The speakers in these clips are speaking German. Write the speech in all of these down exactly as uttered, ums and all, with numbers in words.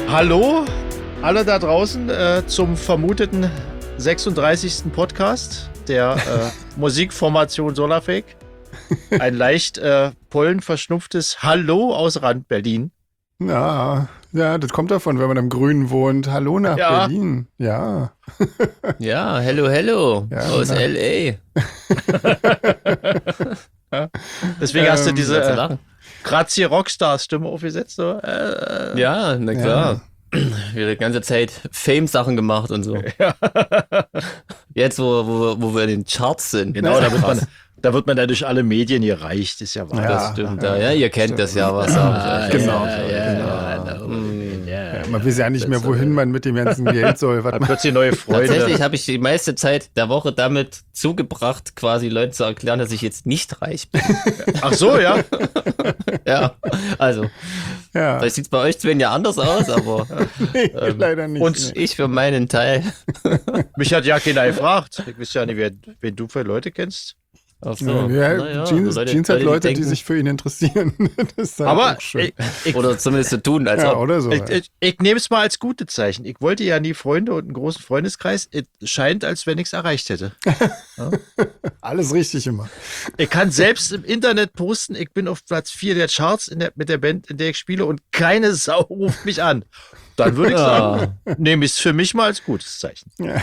Hallo, alle da draußen äh, zum vermuteten sechsunddreißigsten Podcast der äh, Musikformation Solarfake. Ein leicht äh, pollenverschnupftes Hallo aus Rand Berlin. Ja, ja, das kommt davon, wenn man im Grünen wohnt. Hallo nach Ja. Berlin. Ja. Ja, hello, hello. Ja, aus na. L A. Deswegen hast du Ähm, diese Zu äh, lachen. Grazie Rockstars-Stimme aufgesetzt. So. Äh, Ja, na klar. Wir die ganze Zeit Fame-Sachen gemacht und so. Jetzt, wo, wo, wo wir in den Charts sind. Genau, da wird, man, Krass. da wird man dann durch alle Medien gereicht. Ist ja wahr. Ja. Das stimmt. Ja, ja, ihr kennt das ja, was sag ich euch. Genau. Ja, ja, ja, Mm. ja. Man weiß ja nicht mehr, wohin man mit dem ganzen Geld soll. Was Hat man, plötzlich neue Freunde. Tatsächlich habe ich die meiste Zeit der Woche damit zugebracht, quasi Leuten zu erklären, dass ich jetzt nicht reich bin. Ach so, ja. Ja, also, ja, vielleicht sieht es bei euch Sven ja anders aus, aber nee, leider nicht. und- nee. ich für meinen Teil. Mich hat ja keiner gefragt. Ich weiß ja nicht, wer, wen du für Leute kennst. Ach so. Ja, Naja, Jeans, Leute- Jeans hat Leute, die, denken- sich für ihn interessieren. Das ist halt Aber auch schön. ich, ich, Oder zumindest so tun, als ja, ob. oder so. ich, ja. ich, ich nehme es mal als gute Zeichen. Ich wollte ja nie Freunde und einen großen Freundeskreis. Es scheint, als wenn ich es erreicht hätte. Alles richtig immer. Ich kann selbst im Internet posten, ich bin auf Platz vier der Charts in der, mit der Band, in der ich spiele und keine Sau ruft mich an. Dann würde ich sagen, nehme ich es für mich mal als gutes Zeichen. Ja.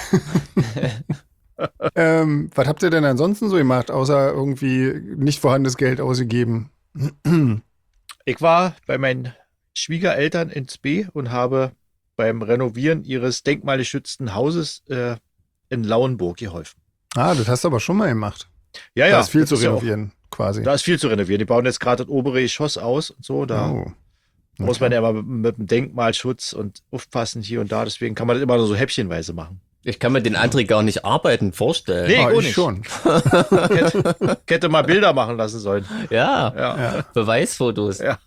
ähm, was habt ihr denn ansonsten so gemacht, außer irgendwie nicht vorhandenes Geld ausgegeben? Ich war bei meinen Schwiegereltern ins B und habe beim Renovieren ihres denkmalgeschützten Hauses äh, in Lauenburg geholfen. Ah, das hast du aber schon mal gemacht. Ja, Da ist viel das zu ja auch- renovieren, quasi. Da ist viel zu renovieren. Die bauen jetzt gerade das obere Geschoss aus und so. Da Oh. muss man ja mal mit, mit dem Denkmalschutz und aufpassen hier und da. Deswegen kann man das immer nur so häppchenweise machen. Ich kann mir den André gar nicht arbeiten vorstellen. Nee, Ah, ich auch ich nicht. schon. Ich hätte, ich hätte mal Bilder machen lassen sollen. Ja, Ja, ja. Ja. Beweisfotos. Ja.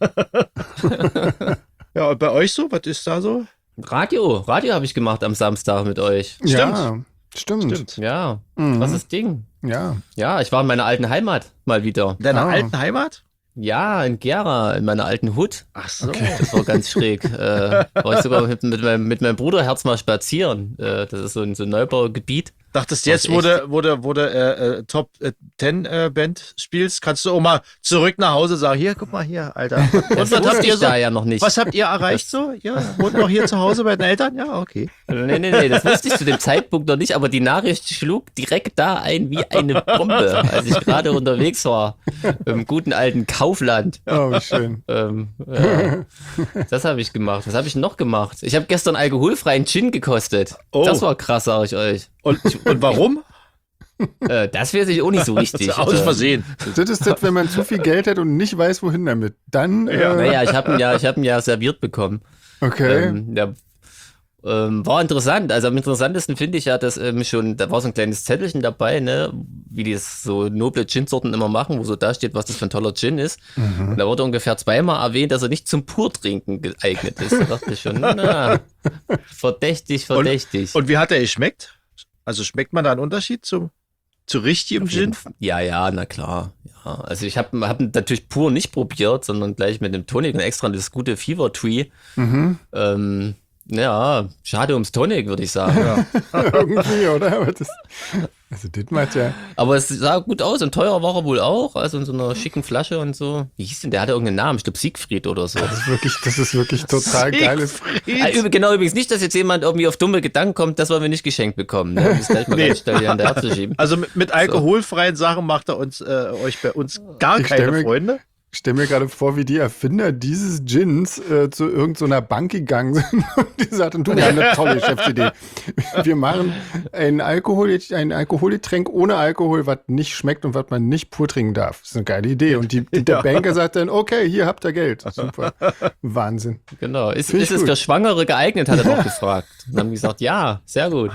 Und bei euch so? Was ist da so? Radio, Radio habe ich gemacht am Samstag mit euch. Ja, stimmt. Stimmt. Ja, Mhm. was ist Ding? Ja. Ja, ich war in meiner alten Heimat mal wieder. In deiner Ah. alten Heimat? Ja, in Gera, in meiner alten Hut. Ach so. Das war ganz schräg. Äh, war ich sogar mit, mit, meinem, mit meinem Bruderherz mal spazieren. Äh, das ist so ein, so ein Neubaugebiet. Dachtest jetzt, Was, wo du, wo du, wo du äh, äh, Top äh, Ten äh, Band spielst, kannst du auch mal zurück nach Hause sagen, hier, guck mal hier, Alter. Und Das was habt wusste ihr ich so? da ja noch nicht. Was habt ihr erreicht so? Ja, wohnt noch hier zu Hause bei den Eltern? Ja, okay. Nee, nee, nee, das wusste ich zu dem Zeitpunkt noch nicht, aber die Nachricht schlug direkt da ein wie eine Bombe, als ich gerade unterwegs war im guten alten Kaufland. Oh, wie schön. Ähm, ja. Das habe ich gemacht. Was habe ich noch gemacht? Ich habe gestern alkoholfreien Gin gekostet. Oh. Das war krass, sage ich euch. Und, und warum? Äh, das weiß ich auch nicht so richtig. Aus Also, Versehen. Das ist das, wenn man zu viel Geld hat und nicht weiß, wohin damit. Dann, Ja. äh, Naja, ich habe ihn ja, ich habe ihn ja serviert bekommen. okay. Ähm, der, ähm, war interessant. Also am interessantesten finde ich ja, dass ähm, schon, da war so ein kleines Zettelchen dabei, ne, wie die es so noble Gin-Sorten immer machen, wo so da steht, was das für ein toller Gin ist. Mhm. Und da wurde ungefähr zweimal erwähnt, dass er nicht zum Purtrinken geeignet ist. Da dachte ich schon, na, verdächtig, verdächtig. Und wie hat er geschmeckt? Also schmeckt man da einen Unterschied zum, zu richtigem Auf jeden Gin? Fall. Ja, ja, na klar. Ja, also ich habe hab ihn natürlich pur nicht probiert, sondern gleich mit dem Tonic und extra das gute Fever Tree. Mhm. Ähm, ja, schade ums Tonic, würde ich sagen. Ja. Irgendwie, oder? Aber das, also, das macht ja. Aber es sah gut aus und teuer war er wohl auch, also in so einer schicken Flasche und so. Wie hieß denn, der hatte irgendeinen Namen, ich glaube Siegfried oder so. Das ist wirklich, das ist wirklich total geiles. Ah, üb- genau, übrigens nicht, dass jetzt jemand irgendwie auf dumme Gedanken kommt, das wollen wir nicht geschenkt bekommen. Ne? Um das gleich mal Nee. ganz schnell hier an der Herze schieben. Also mit, mit alkoholfreien Sachen macht er uns, äh, euch bei uns gar Ich stell keine mir- Freunde. Ich stelle mir gerade vor, wie die Erfinder dieses Gins äh, zu irgendeiner Bank gegangen sind und die sagten, du, wir haben eine tolle Geschäftsidee. Wir machen ein, Alkohol, ein Alkoholgetränk ohne Alkohol, was nicht schmeckt und was man nicht pur trinken darf. Das ist eine geile Idee. Und die, der Ja. Banker sagt dann, okay, hier habt ihr Geld. Super. Wahnsinn. Genau. Ist, Find ich ist es gut. für Schwangere geeignet, hat er doch gefragt. Und haben gesagt, ja, sehr gut.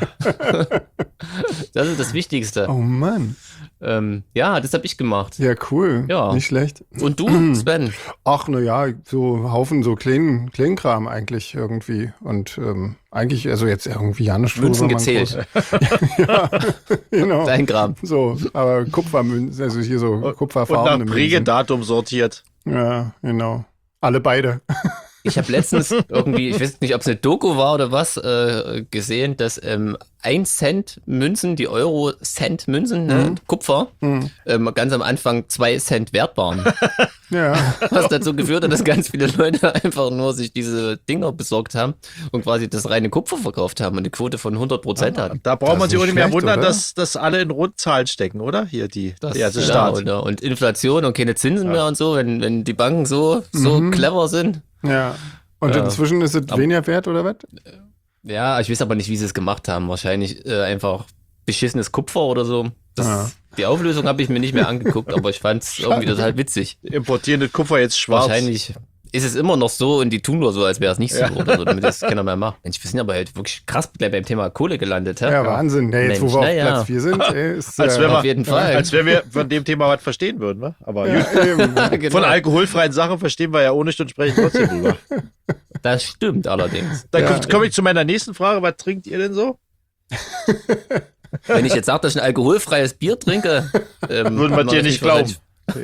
Das ist das Wichtigste. Oh Mann. Ähm, ja, das habe ich gemacht. Ja, cool. Ja. Nicht schlecht. Und du, Sven? Ach, na ja, so Haufen so kleinen, kleinen Kram eigentlich irgendwie. Und ähm, eigentlich, also jetzt irgendwie ja nicht Münzen wo man gezählt. groß- ja, genau. Dein Kram. So, aber Kupfermünzen, also hier so Und nach kupferfarbene Münzen. Prägedatum sortiert. Ja, genau. Alle beide. Ich habe letztens irgendwie, ich weiß nicht, ob es eine Doku war oder was, äh, gesehen, dass ähm, ein Cent Münzen, die Euro-Cent-Münzen, ne, Mhm. Kupfer, Mhm. ähm, ganz am Anfang zwei Cent wert waren. Ja. Was dazu geführt hat, dass ganz viele Leute einfach nur sich diese Dinger besorgt haben und quasi das reine Kupfer verkauft haben und eine Quote von hundert Prozent hatten. Da braucht Das man ist sich auch nicht nicht mehr schlecht, wundern, oder? dass, dass alle in Rundzahlen stecken, oder? Hier die, Das, der ganze ja, Staat. und, und Inflation und keine Zinsen mehr und so, wenn, wenn die Banken so, so Mhm. clever sind. Ja. Und Ja. inzwischen ist es Aber- weniger wert, oder was? Ja, ich weiß aber nicht, wie sie es gemacht haben. Wahrscheinlich äh, einfach beschissenes Kupfer oder so. Das, Ja. Die Auflösung habe ich mir nicht mehr angeguckt, aber ich fand es irgendwie total witzig. Importieren das Kupfer jetzt schwarz. Wahrscheinlich ist es immer noch so und die tun nur so, als wäre es nicht so Ja. oder so, damit das keiner mehr macht. Mensch, wir sind aber halt wirklich krass gleich beim Thema Kohle gelandet. Hä? Ja, Wahnsinn. Ja, jetzt, Mensch, wo wir na auf ja. Platz vier sind, ey, ist Als äh, wenn wir- Auf jeden Fall. Als wenn wir von dem Thema was verstehen würden, ne? Aber gut. ja, eben. Genau. Von alkoholfreien Sachen verstehen wir ja ohne und sprechen trotzdem drüber. Das stimmt allerdings. Dann Ja. komme ich zu meiner nächsten Frage. Was trinkt ihr denn so? Wenn ich jetzt sage, dass ich ein alkoholfreies Bier trinke, ähm, Würden wir kann man dir das nicht glauben.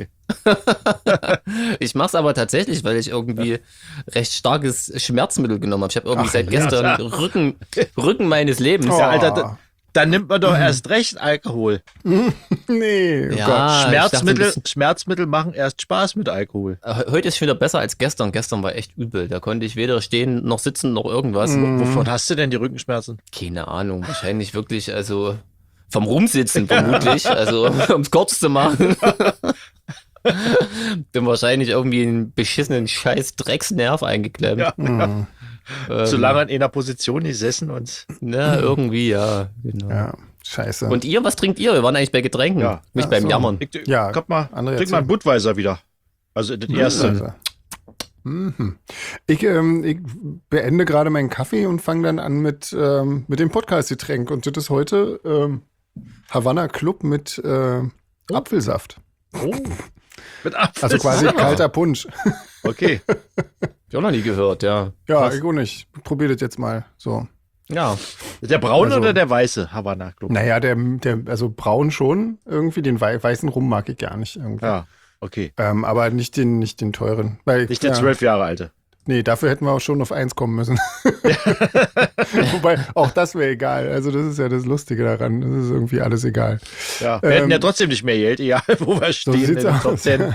Ich mache es aber tatsächlich, weil ich irgendwie recht starkes Schmerzmittel genommen habe. Ich habe irgendwie Ach, seit ja. gestern Rücken, Rücken meines Lebens. Oh. Ja, Alter, da, dann nimmt man doch erst recht Alkohol. Nee, oh Ja, Gott. Ah, ich Schmerzmittel, dachte, Schmerzmittel machen erst Spaß mit Alkohol. Äh, Heute ist wieder besser als gestern. Gestern war echt übel. Da konnte ich weder stehen noch sitzen noch irgendwas. Mhm. Wovon hast du denn die Rückenschmerzen? Keine Ahnung. Wahrscheinlich wirklich, also vom Rumsitzen vermutlich. Also um es kurz zu machen. Bin wahrscheinlich irgendwie einen beschissenen scheiß Drecksnerv eingeklemmt. Ja. Mhm. Ähm, Zu lange in einer Position gesessen und Na, irgendwie, ja. Genau. Ja, scheiße. Und ihr, was trinkt ihr? Wir waren eigentlich bei Getränken, Ja. nicht Ach beim so. Jammern. ich, Ja, komm mal, André, trink mal einen Budweiser wieder. Also das erste. Also. Mhm. Ich, ähm, ich beende gerade meinen Kaffee und fange dann an mit, ähm, mit dem Podcast-Getränk. Und das ist heute ähm, Havanna Club mit äh, Apfelsaft. Oh. Mit Apfel. Also quasi kalter Punsch. Okay. Hab ich auch noch nie gehört, ja. Ja, Krass. ich auch nicht. Probier das jetzt mal. So. Ja. Der braune Also- oder der weiße Havanna Club? Naja, der, der, also braun schon irgendwie. Den wei weißen Rum mag ich gar nicht irgendwie. Ja, okay. Ähm, aber nicht den, nicht den teuren. Weil, Nicht der ja, zwölf Jahre alte. Nee, dafür hätten wir auch schon auf eins kommen müssen. Wobei, auch das wäre egal. Also das ist ja das Lustige daran. Das ist irgendwie alles egal. Ja, wir Ähm, hätten ja trotzdem nicht mehr Geld, egal wo wir So stehen. sieht's in den Top aus. zehn.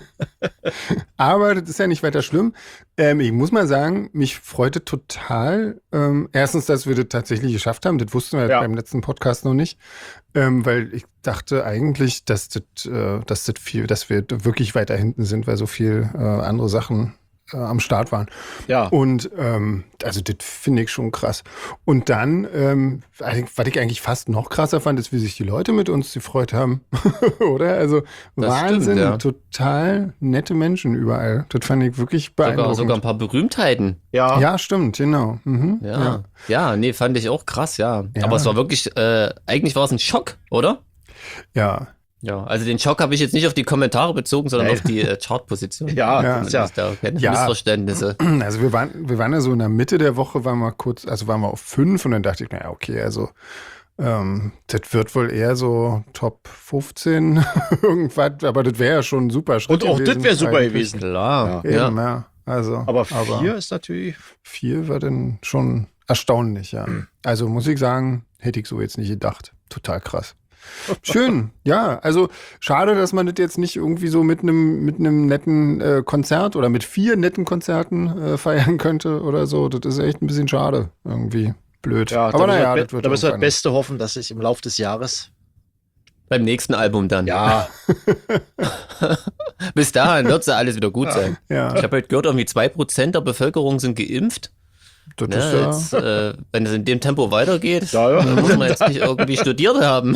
Aber das ist ja nicht weiter schlimm. Ähm, ich muss mal sagen, mich freute total. Ähm, erstens, dass wir das tatsächlich geschafft haben. Das wussten wir Ja. beim letzten Podcast noch nicht. Ähm, weil ich dachte eigentlich, dass das, äh, dass das viel, dass wir wirklich weiter hinten sind, weil so viel äh, andere Sachen äh, am Start waren. Ja, Und ähm, also das finde ich schon krass. Und dann, ähm, was ich eigentlich fast noch krasser fand, ist, wie sich die Leute mit uns gefreut haben. Oder? Also Das Wahnsinn, stimmt, ja. total nette Menschen überall. Das fand ich wirklich Sogar, beeindruckend. sogar ein paar Berühmtheiten. ja. Ja, stimmt, genau. Mhm, Ja. ja. nee, fand ich auch krass, ja. Ja. Aber es war wirklich, äh, eigentlich war es ein Schock, oder? ja. Ja, also den Schock habe ich jetzt nicht auf die Kommentare bezogen, sondern Nein. auf die äh, Chartposition. Ja, Ja. ist ja. Ist da keine Ja. Missverständnisse. Also wir waren, wir waren ja so in der Mitte der Woche, waren wir kurz, also waren wir auf fünf und dann dachte ich, naja, okay, also ähm, das wird wohl eher so Top fünfzehn irgendwas, aber das wäre ja schon ein super Schritt Und auch das gewesen wäre super eigentlich. gewesen. Klar, Eben, ja. ja. Also, Aber vier ist natürlich. Vier war dann schon erstaunlich, ja. Also muss ich sagen, hätte ich so jetzt nicht gedacht. Total krass. Schön, ja. Also schade, dass man das jetzt nicht irgendwie so mit einem mit einem netten äh, Konzert oder mit vier netten Konzerten äh, feiern könnte oder so. Das ist echt ein bisschen schade, irgendwie blöd. Ja, aber da müssen naja, wir, das wird da müssen wir das irgendwann. Beste hoffen, dass sich im Laufe des Jahres. Beim nächsten Album dann. Ja, Bis dahin wird ja alles wieder gut sein. Ja, Ich habe heute gehört, irgendwie zwei Prozent der Bevölkerung sind geimpft. das Ne, ist ja, jetzt, äh, wenn es in dem Tempo weitergeht, Ja, ja. dann muss man jetzt nicht irgendwie studiert haben,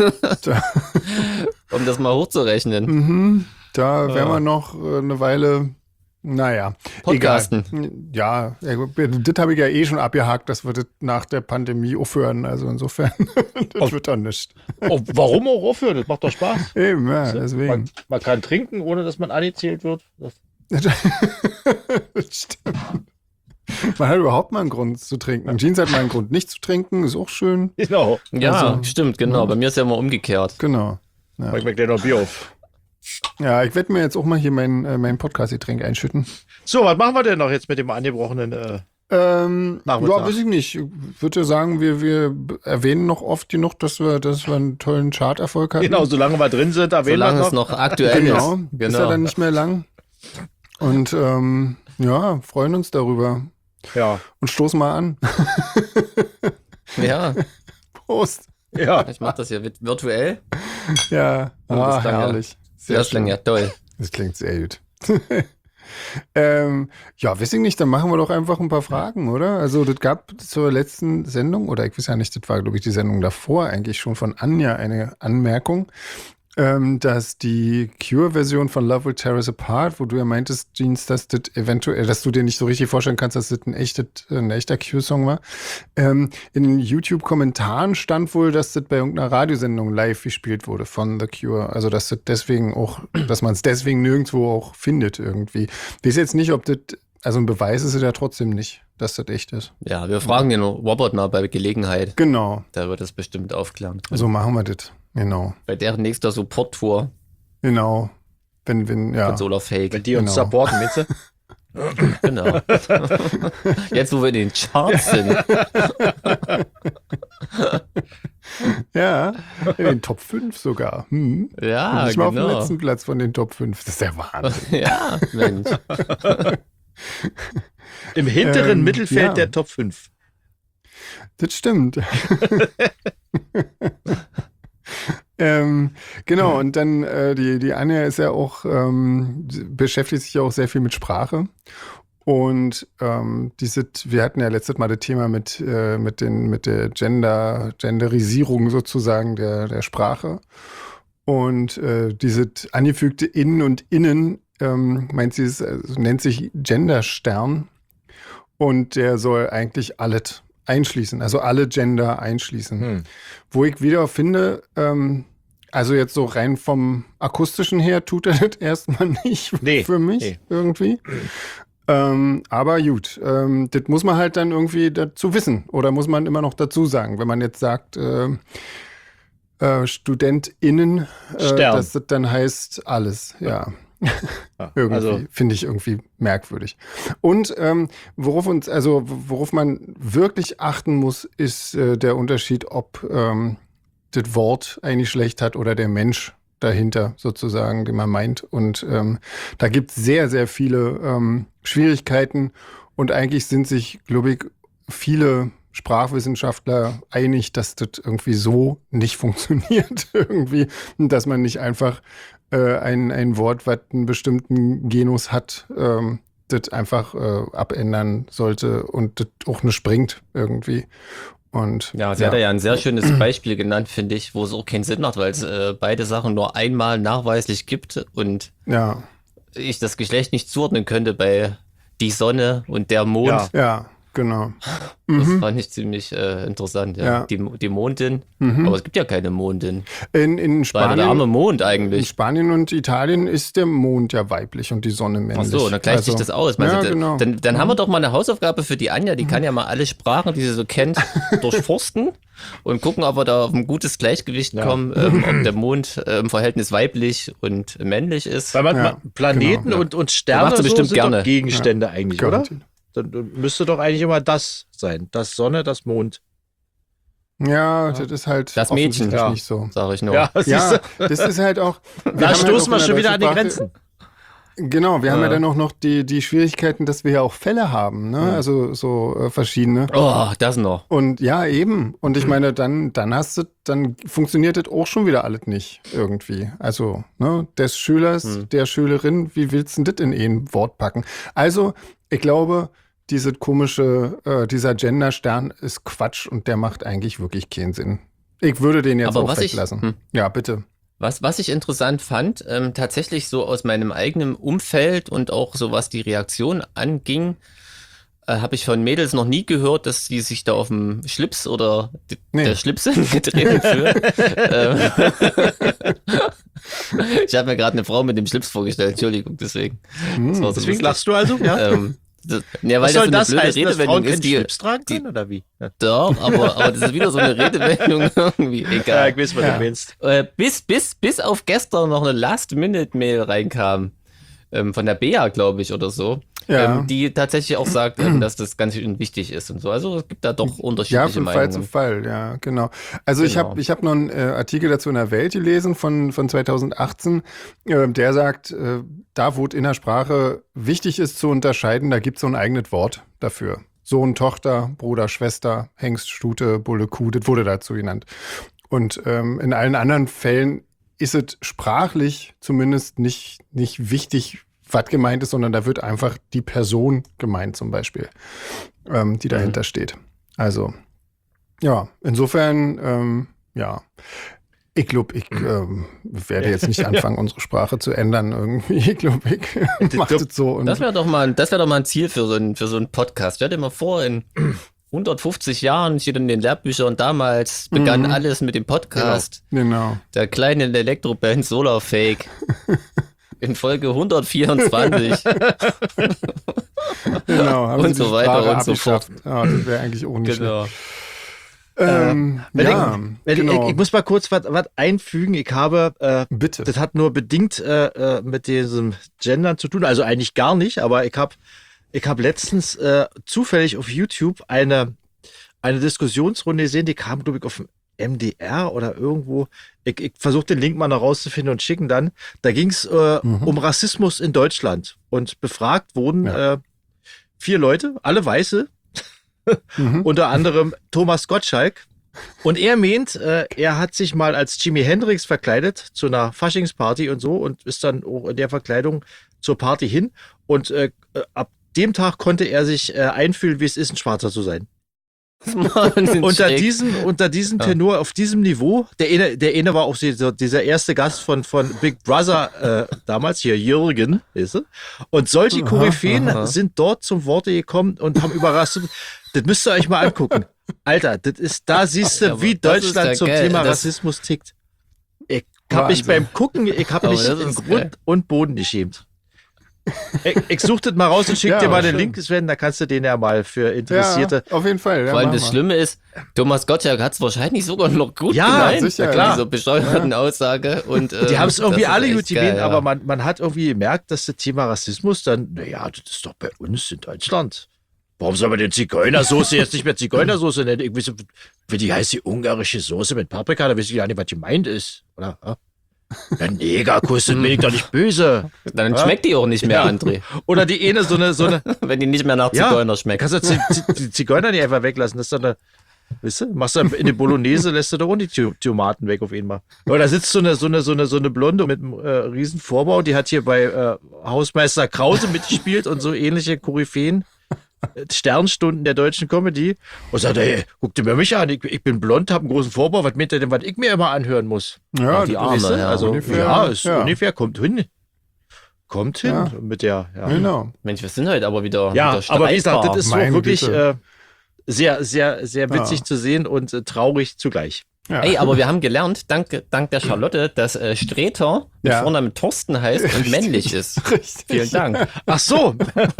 um das mal hochzurechnen. mhm, da wären Ja. wir noch äh, eine Weile. Naja, Podcasten. egal. Ja, ja, gut, das habe ich ja eh schon abgehakt, dass wir das nach der Pandemie aufhören. Also insofern, das wird dann nicht. oh, warum auch aufhören? Das macht doch Spaß. Eben, ja, Man, deswegen. man kann trinken, ohne dass man angezählt wird. Das, Das stimmt. Man hat überhaupt mal einen Grund zu trinken. Jeans hat mal einen Grund nicht zu trinken, ist auch schön. genau. Ja, Also, stimmt, genau. ja. Bei mir ist ja immer umgekehrt. Genau. Ja. Mach ich mir gleich noch ein Bier auf. Ja, ich werde mir jetzt auch mal hier mein, äh, mein Podcast-Getränk einschütten. So, was machen wir denn noch jetzt mit dem angebrochenen äh, Ähm, Nachmittag? ja, weiß ich nicht. Ich würde sagen, wir, wir erwähnen noch oft genug, dass wir, dass wir einen tollen Charterfolg hatten. Genau, solange wir drin sind, erwähnen wir Solange noch. es noch aktuell Genau, ist. Genau. ist ja dann nicht mehr lang. Und ähm, ja, freuen uns darüber. Ja, Und stoßen mal an. Ja, Prost. ja. ich mache das hier vit- virtuell. Ja, Oh, das ah, klang ja- herrlich. Das klang ja toll. Das klingt sehr gut. ähm, ja, weiß ich nicht, dann machen wir doch einfach ein paar Fragen, oder? Also, das gab zur letzten Sendung, oder ich weiß ja nicht, das war, glaube ich, die Sendung davor eigentlich schon von Anja eine Anmerkung, ähm, dass die Cure-Version von Love Will Tear Us Apart, wo du ja meintest, Jeans, dass das eventuell, dass du dir nicht so richtig vorstellen kannst, dass das ein, echtes, ein echter Cure-Song war. Ähm, in den YouTube-Kommentaren stand wohl, dass das bei irgendeiner Radiosendung live gespielt wurde von The Cure. Also, dass das deswegen auch, dass man es deswegen nirgendwo auch findet irgendwie. Ich weiß jetzt nicht, ob das, also ein Beweis ist es ja trotzdem nicht, dass das echt ist. Ja, wir fragen den Robert mal bei Gelegenheit. Genau, Der wird das bestimmt aufklären. so machen wir das. Genau, Bei deren nächster Support-Tour genau. Wenn, wenn, ja. von Solar Fake. Wenn die uns Genau. supporten, weißt du? Genau. Jetzt, wo wir in den Charts sind. Ja, in den Top fünf sogar. Hm. Ja, Nicht mal auf dem genau. letzten Platz von den Top fünf. Das ist der Wahnsinn. Ja, Mensch. Im hinteren Ähm, Mittelfeld ja. der Top fünf. Das stimmt. ähm, genau, und dann äh, die, die Anja ist ja auch, ähm, beschäftigt sich ja auch sehr viel mit Sprache. Und ähm, diese, wir hatten ja letztes Mal das Thema mit, äh, mit, den, mit der Gender, Genderisierung sozusagen der, der Sprache. Und äh, diese angefügte Innen und Innen, ähm, meint sie, es äh, nennt sich Genderstern. Und der soll eigentlich alles einschließen, also alle Gender einschließen. Hm. Wo ich wieder finde, ähm, also jetzt so rein vom akustischen her tut er das erstmal nicht Nee, für mich nee. irgendwie. Ähm, aber gut, ähm, das muss man halt dann irgendwie dazu wissen oder muss man immer noch dazu sagen, wenn man jetzt sagt, äh, äh, StudentInnen, äh, Stern. dass das dann heißt alles, ja. Ja, Irgendwie, also, finde ich irgendwie merkwürdig. Und ähm, worauf uns, also worauf man wirklich achten muss, ist äh, der Unterschied, ob ähm, das Wort eigentlich schlecht hat oder der Mensch dahinter sozusagen, den man meint. Und ähm, da gibt es sehr, sehr viele ähm, Schwierigkeiten und eigentlich sind sich, glaube ich, viele Sprachwissenschaftler einig, dass das irgendwie so nicht funktioniert irgendwie, dass man nicht einfach äh, ein, ein Wort, was einen bestimmten Genus hat, ähm, das einfach äh, abändern sollte und das auch nicht bringt irgendwie. Und, Ja, sie hat ja ein sehr schönes Beispiel genannt, finde ich, wo es auch keinen Sinn macht, weil es äh, beide Sachen nur einmal nachweislich gibt und ja, ich das Geschlecht nicht zuordnen könnte bei die Sonne und der Mond. Ja. ja, genau. Das Mhm. fand ich ziemlich äh, interessant. Ja. Ja. Die, die Mondin, Mhm. aber es gibt ja keine Mondin. In, in Weil der arme Spanien, Mond in eigentlich. Spanien und Italien ist der Mond ja weiblich und die Sonne Ach männlich. so, dann gleicht Also, sich das aus. Ja, Also, genau. Dann, dann haben wir doch mal eine Hausaufgabe für die Anja, die kann ja mal alle Sprachen, die sie so kennt, durchforsten und gucken, ob wir da auf ein gutes Gleichgewicht Ja. kommen, ähm, ob der Mond äh, im Verhältnis weiblich und männlich ist. weil man Ja, Planeten genau. und, und Sterne Macht sie so bestimmt sind gerne. doch Gegenstände eigentlich, oder? Garantiert. Dann dann müsste doch eigentlich immer das sein. Das Sonne, das Mond. Ja, das ist halt Das Mädchen, offensichtlich ja. nicht so. Sag ich nur. Ja, siehst Ja, du? das ist halt auch. wir haben Da halt stoßen auch wir in schon der wieder an die deutschen Grenzen. Genau, wir haben Ja. ja dann auch noch die, die Schwierigkeiten, dass wir ja auch Fälle haben, ne? Also so äh, verschiedene. Oh, das noch. Und ja, eben. Und Hm. ich meine, dann, dann hast du, dann funktioniert das auch schon wieder alles nicht irgendwie. Also, ne, des Schülers, Hm. der Schülerin, wie willst du denn das in ein Wort packen? Also, ich glaube, diese komische, äh, dieser Genderstern ist Quatsch und der macht eigentlich wirklich keinen Sinn. Ich würde den jetzt Aber auch was ich- weglassen. hm. Ja, bitte. Was, was ich interessant fand, ähm, tatsächlich so aus meinem eigenen Umfeld und auch so was die Reaktion anging, äh, habe ich von Mädels noch nie gehört, dass die sich da auf dem Schlips oder d- Nee. der Schlips getreten fühlen. ähm, ich habe mir gerade eine Frau mit dem Schlips vorgestellt, Entschuldigung, deswegen. Das war so Deswegen lustig. lachst du also? Ja. ähm, Das, ja, weil Was das soll so eine das blöde heißen, dass Redewendung Frauen keinen ist, die, Schlips tragen die können, oder wie? Ja, doch, aber, aber das ist wieder so eine Redewendung irgendwie, ja egal. ich weiß, was Ja. du meinst. Äh, bis, bis, bis auf gestern noch eine Last-Minute-Mail reinkam, ähm, von der Bea, glaube ich, oder so, Ja. ähm, die tatsächlich auch sagt, ähm, dass das ganz schön wichtig ist und so. Also es gibt da doch Ja, unterschiedliche von Fall zu Meinungen. Fall, ja, genau. Also ich Genau. habe ich hab noch einen äh, Artikel dazu in der Welt gelesen von, von zweitausendachtzehn, äh, der sagt, äh, da wo es in der Sprache wichtig ist zu unterscheiden, da gibt es so ein eigenes Wort dafür. Sohn, Tochter, Bruder, Schwester, Hengst, Stute, Bulle, Kuh, das wurde dazu genannt. Und ähm, in allen anderen Fällen ist es sprachlich zumindest nicht, nicht wichtig, was gemeint ist, sondern da wird einfach die Person gemeint zum Beispiel, ähm, die dahinter Mhm. steht. Also, ja, insofern, ähm, ja, ich glaube, ich ähm, werde jetzt nicht anfangen, unsere Sprache zu ändern irgendwie. Ich glaube, ich mache das so. Und Das wäre doch mal, das wäre doch mal ein Ziel für so einen, für so einen Podcast. Stell dir mal vor, in hundertfufzig Jahren steht in den Lehrbüchern, damals begann Mhm. alles mit dem Podcast genau. der kleinen Elektroband Solarfake. In Folge hundertvierundzwanzig. Genau, haben Und sie so die weiter Sprache und so abgeschafft. Ja, das wäre eigentlich auch nicht Genau. schlecht. Ähm, Wenn ja, ich, wenn genau. ich, ich muss mal kurz was was einfügen. Ich habe, äh, Bitte. das hat nur bedingt äh, äh, mit diesem Gendern zu tun, also eigentlich gar nicht, aber ich habe ich hab letztens äh, zufällig auf YouTube eine, eine Diskussionsrunde gesehen, die kam, glaube ich, auf dem M D R oder irgendwo. Ich, ich versuche den Link mal noch rauszufinden und schicken dann. Da ging es äh, Mhm. um Rassismus in Deutschland und befragt wurden Ja. äh, vier Leute, alle Weiße, Mhm. unter anderem Thomas Gottschalk. Und er meint, äh, er hat sich mal als Jimi Hendrix verkleidet zu einer Faschingsparty und so und ist dann auch in der Verkleidung zur Party hin. Und äh, äh, ab dem Tag konnte er sich äh, einfühlen, wie es ist, ein Schwarzer zu sein. Unter diesem, unter diesem Ja. Tenor, auf diesem Niveau, der eine, der eine war auch dieser, dieser erste Gast von, von Big Brother äh, damals, hier Jürgen, weißt du? Und solche Aha, Koryphäen aha. sind dort zum Worte gekommen und haben überrascht. Das müsst ihr euch mal angucken. Alter, das ist, da siehst du, Ja, aber wie das ist Deutschland ja zum geil. Thema Das- Rassismus tickt. Ich hab mich Wahnsinn. beim Gucken, ich hab Aber mich das in ist geil. Grund und Boden geschämt. Ich, ich such das mal raus und schick Ja, dir mal den schön. Link, Sven, da kannst du den ja mal für Interessierte. Ja, auf jeden Fall. Ja, Vor allem mach das mal. Schlimme ist, Thomas Gottschalk hat es wahrscheinlich sogar noch gut Ja, gemeint. sicher, Mit klar. dieser bescheuerten Aussage. Und, ähm, Die haben es irgendwie das ist alle echt gut gewählt, geil, ja. aber man, man hat irgendwie gemerkt, dass das Thema Rassismus dann, naja, das ist doch bei uns in Deutschland. Warum soll man denn Zigeunersoße jetzt nicht mehr Zigeunersoße nennen? Ich weiß, wie die heißt die ungarische Soße mit Paprika, da weiß ich gar nicht, was gemeint ist. Oder? Ja, ja Negerkuss, bin ich doch nicht böse. Dann Ja. schmeckt die auch nicht mehr, Ja. André. Oder die eine, so eine, so eine, Wenn die nicht mehr nach Ja. Zigeuner schmeckt. kannst du die, die, die Zigeuner nicht einfach weglassen, das ist doch eine, weißt du, machst du in die Bolognese, lässt du doch auch die Tu- Tomaten weg auf einmal. Oder da sitzt so eine, so eine, so eine, so eine Blonde mit einem äh, riesen Vorbau, die hat hier bei äh, Hausmeister Krause mitgespielt und so ähnliche Koryphäen. äh, Sternstunden der deutschen Comedy und sagt, ey, guck dir mal mich an, ich, ich bin blond, hab einen großen Vorbau, was meint ihr denn, was ich mir immer anhören muss? Ja, die das Arme, ist- Weißt du? ja, also, ungefähr, ja, ist ja. ungefähr, kommt hin. Kommt hin Ja. mit der, ja. Genau. Mensch, wir sind heute aber wieder, Ja, wieder aber wie gesagt, streitbar. das ist so Meine wirklich Güte. äh, sehr, sehr, sehr witzig Ja. zu sehen und äh, traurig zugleich. Ja. Ey, aber wir haben gelernt, dank, dank der Charlotte, dass äh, Streter mit Ja. Vornamen Thorsten heißt und Richtig. männlich ist. Richtig. Vielen Dank. Ach so.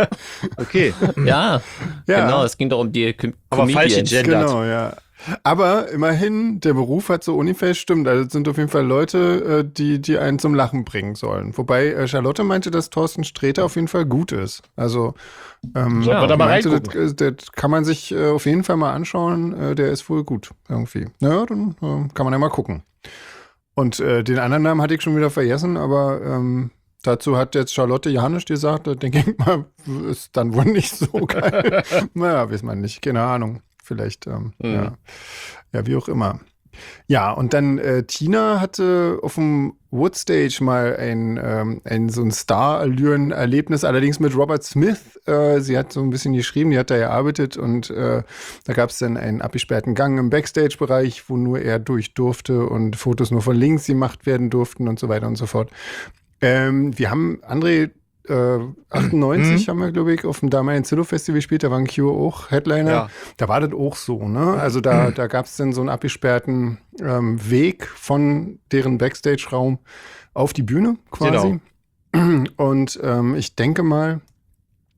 Okay. Ja, Ja. genau, es ging doch um die Com Aber falsch Comedians. gegendert. Genau, ja. Aber immerhin, der Beruf hat so ungefähr stimmt. Also es sind auf jeden Fall Leute, äh, die, die einen zum Lachen bringen sollen. Wobei äh, Charlotte meinte, dass Thorsten Sträter auf jeden Fall gut ist. Also ähm, Sollten wir da die mal meinte, reingucken? das, das kann man sich äh, auf jeden Fall mal anschauen. Äh, der ist wohl gut irgendwie. Naja, dann äh, kann man ja mal gucken. Und äh, den anderen Namen hatte ich schon wieder vergessen, aber ähm, dazu hat jetzt Charlotte Janisch gesagt, da denke ich mal, ist dann wohl nicht so geil. Naja, weiß man nicht, keine Ahnung. Vielleicht, ähm, Mhm. ja. ja, wie auch immer. Ja, und dann äh, Tina hatte auf dem Woodstage mal ein, ähm, ein so ein Star-Allüren-Erlebnis, allerdings mit Robert Smith. Äh, sie hat so ein bisschen geschrieben, die hat da gearbeitet und äh, da gab es dann einen abgesperrten Gang im Backstage-Bereich, wo nur er durch durfte und Fotos nur von links gemacht werden durften und so weiter und so fort. Ähm, wir haben, André, äh, achtundneunzig haben wir, glaube ich, auf dem damaligen Zillow-Festival gespielt, da waren Cure auch Headliner. Ja. Da war das auch so, ne? Also da, da gab es dann so einen abgesperrten ähm, Weg von deren Backstage-Raum auf die Bühne quasi. Und ähm, ich denke mal,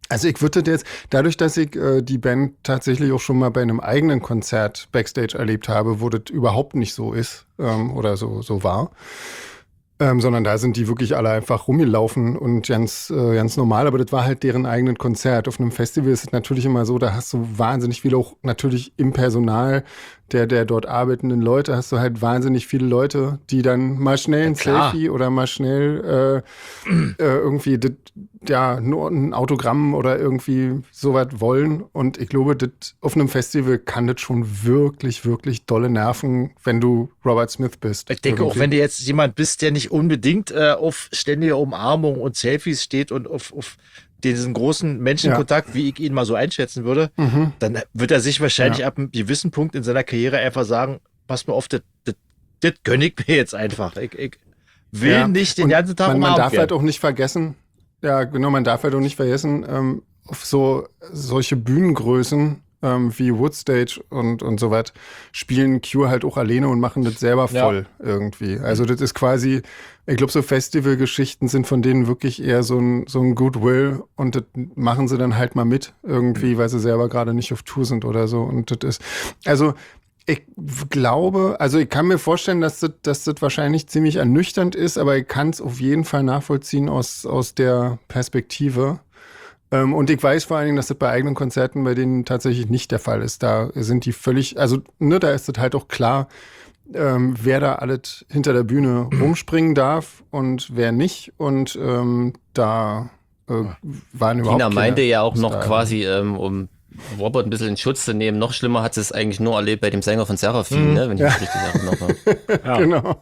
Also ich würde jetzt, dadurch, dass ich äh, die Band tatsächlich auch schon mal bei einem eigenen Konzert Backstage erlebt habe, wo das überhaupt nicht so ist ähm, oder so, so war, ähm, sondern da sind die wirklich alle einfach rumgelaufen und ganz, äh, ganz normal, aber das war halt deren eigenen Konzert. Auf einem Festival ist es natürlich immer so, da hast du wahnsinnig viele, auch natürlich im Personal der, der dort arbeitenden Leute, hast du halt wahnsinnig viele Leute, die dann mal schnell ein klar. Selfie oder mal schnell äh, äh, irgendwie das, ja, nur ein Autogramm oder irgendwie sowas wollen. Und ich glaube, das auf einem Festival kann das schon wirklich, wirklich dolle nerven, wenn du Robert Smith bist. Ich denke, irgendwie. auch wenn du jetzt jemand bist, der nicht unbedingt äh, auf ständige Umarmung und Selfies steht und auf, auf diesen großen Menschenkontakt, ja. wie ich ihn mal so einschätzen würde, Mhm. dann wird er sich wahrscheinlich Ja. ab einem gewissen Punkt in seiner Karriere einfach sagen, pass mal auf, das, das, das gönn ich mir jetzt einfach. Ich, ich will Ja. nicht den Und ganzen Tag man, man umarmt darf werden. halt auch nicht vergessen, ja, genau, man darf halt auch nicht vergessen, ähm, auf so solche Bühnengrößen ähm, wie Woodstage und, und so was spielen Cure halt auch alleine und machen das selber Ja. voll irgendwie. Also das ist quasi, ich glaube, so Festivalgeschichten sind von denen wirklich eher so ein, so ein Goodwill und das machen sie dann halt mal mit irgendwie, weil sie selber gerade nicht auf Tour sind oder so. Und das ist, also ich glaube, also ich kann mir vorstellen, dass das, dass das wahrscheinlich ziemlich ernüchternd ist, aber ich kann es auf jeden Fall nachvollziehen aus, aus der Perspektive. Ähm, und ich weiß vor allen Dingen, dass das bei eigenen Konzerten bei denen tatsächlich nicht der Fall ist. Da sind die völlig, also ne, da ist das halt auch klar, ähm, wer da alles hinter der Bühne rumspringen darf und wer nicht. Und ähm, da äh, waren überhaupt Tina meinte keine ja auch noch Style. quasi, ähm, um Robert ein bisschen in Schutz zu nehmen, noch schlimmer hat sie es eigentlich nur erlebt bei dem Sänger von Seraphim, ne, wenn ich mich richtig erinnere. Ja. Genau.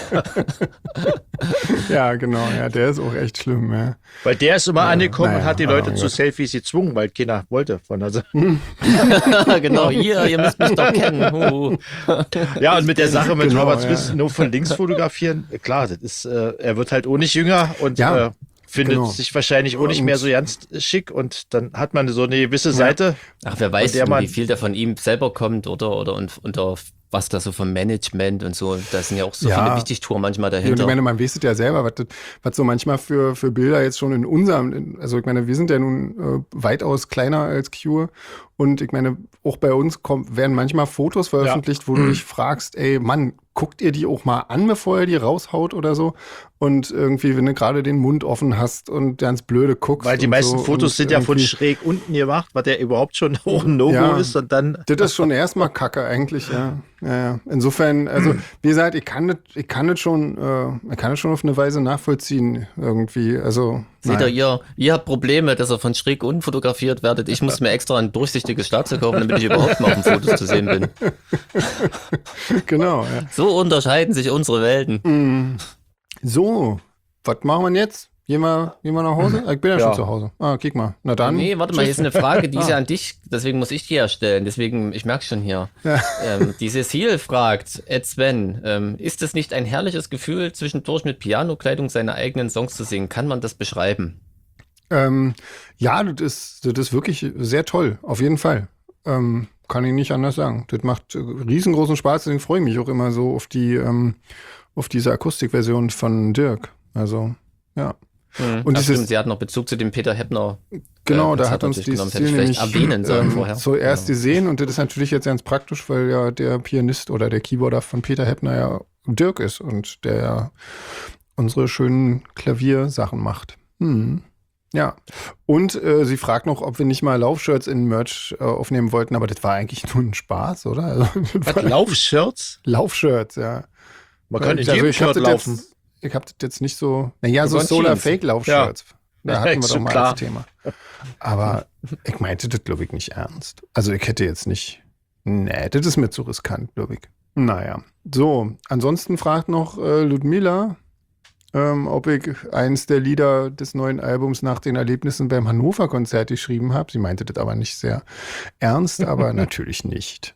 Ja, genau. Ja, der ist auch echt schlimm, ja. Weil der ist immer angekommen naja, und hat die Leute aber zu Gott. Selfies gezwungen, weil keiner wollte. Von also. Genau, hier, ihr müsst mich doch kennen. Huh. Ja, und mit der Sache mit Genau, Robert ja. Smith nur von links fotografieren, klar, das ist, äh, er wird halt auch nicht jünger und Ja, äh, findet genau. sich wahrscheinlich auch nicht Und- mehr so ganz schick und dann hat man so eine gewisse Seite. Ach, wer weiß, Und der Mann- wie viel da von ihm selber kommt oder, oder und, und auf was da so vom Management und so. Da sind ja auch so Ja. viele Wichtigtouren manchmal Ja, und dahinter. ich meine, man weiß es ja selber, was, das- was so manchmal für, für Bilder jetzt schon in unserem, in, also ich meine, wir sind ja nun äh, weitaus kleiner als Cure und ich meine, auch bei uns kommt, werden manchmal Fotos veröffentlicht, wo du dich fragst, ey, Mann, guckt ihr die auch mal an, bevor ihr die raushaut oder so? Und irgendwie, wenn du gerade den Mund offen hast und ganz blöde guckst. Weil die und meisten so Fotos und sind ja von irgendwie- schräg unten gemacht, was ja überhaupt schon auch ein No-Go Ja. ist und dann. Das ist schon erstmal Kacke eigentlich, ja. ja, ja. Insofern, also wie gesagt, ich kann das, ich kann das schon, äh, ich kann das schon auf eine Weise nachvollziehen irgendwie. Also Seht nein. ihr, ihr, ihr habt Probleme, dass ihr von schräg unten fotografiert werdet. Ich muss mir extra ein durchsichtiges Schlagzeug kaufen, damit ich überhaupt mal auf den Fotos zu sehen bin. Genau, ja. So unterscheiden sich unsere Welten. So, was machen wir denn jetzt? Gehen wir, gehen wir nach Hause? Ich bin ja, Ja. schon zu Hause. Ah, guck mal. Na dann. Nee, warte mal, hier ist eine Frage, die ist Ah. ja an dich, deswegen muss ich die ja stellen. Deswegen, ich merke schon hier. Ähm, die Cecile fragt, Ed Sven, ähm, ist es nicht ein herrliches Gefühl, zwischendurch mit Pianokleidung seine eigenen Songs zu singen? Kann man das beschreiben? Ähm, ja, das ist, das ist wirklich sehr toll, auf jeden Fall. Ähm, kann ich nicht anders sagen. Das macht äh, riesengroßen Spaß, deswegen freue ich mich auch immer so auf die, ähm, auf diese Akustikversion von Dirk. Also, ja. Mhm. Und Ach, dieses- stimmt, sie hat noch Bezug zu dem Peter Heppner. Genau, Äh, da das hat hat uns natürlich die genommen, hätte ich Stil vielleicht nämlich erwähnen sollen ähm, vorher. zuerst Ja. gesehen und das ist natürlich jetzt ganz praktisch, weil ja der Pianist oder der Keyboarder von Peter Heppner ja Dirk ist und der ja unsere schönen Klaviersachen macht. Hm. Ja. Und äh, sie fragt noch, ob wir nicht mal Laufshirts in Merch äh, aufnehmen wollten, aber das war eigentlich nur ein Spaß, oder? Also, das war Laufshirts? Laufshirts, ja. Man kann in Also jedem ich hab Shirt das laufen. Jetzt, ich habe das jetzt nicht so, naja, so waren Solar Jeans. Fake Laufshirts. Da Ja, hatten wir ist doch schon mal klar. als Thema. Aber ich meinte das, glaube ich, nicht ernst. Also ich hätte jetzt nicht, nee, das ist mir zu riskant, glaube ich. Naja, so, ansonsten fragt noch äh, Ludmila, ähm, ob ich eins der Lieder des neuen Albums nach den Erlebnissen beim Hannover-Konzert geschrieben habe. Sie meinte das aber nicht sehr ernst, aber natürlich nicht.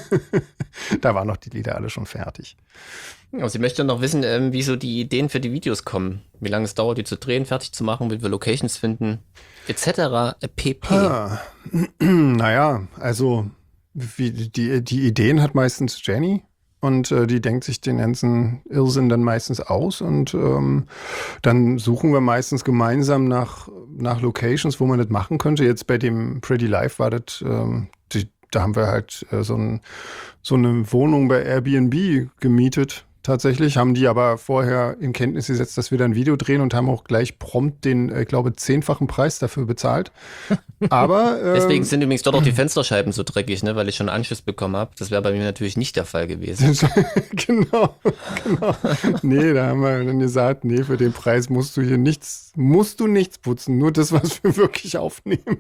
Da waren noch die Lieder alle schon fertig. Aber sie möchte noch wissen, ähm, wie so die Ideen für die Videos kommen. Wie lange es dauert, die zu drehen, fertig zu machen, wie wir Locations finden, et cetera pp. Ah, naja, also wie, die, die Ideen hat meistens Jenny. und äh, die denkt sich den ganzen Irrsinn dann meistens aus und ähm, dann suchen wir meistens gemeinsam nach, nach Locations, wo man das machen könnte. Jetzt bei dem Pretty Life war das, ähm, die, da haben wir halt äh, so, ein, so eine Wohnung bei Airbnb gemietet. Tatsächlich haben die aber vorher in Kenntnis gesetzt, dass wir da ein Video drehen und haben auch gleich prompt den, ich glaube, zehnfachen Preis dafür bezahlt. Aber ähm, deswegen sind übrigens dort auch die Fensterscheiben so dreckig, ne, weil ich schon Anschluss bekommen habe. Das wäre bei mir natürlich nicht der Fall gewesen. genau, genau. Nee, da haben wir dann gesagt, nee, für den Preis musst du hier nichts, musst du nichts putzen, nur das, was wir wirklich aufnehmen.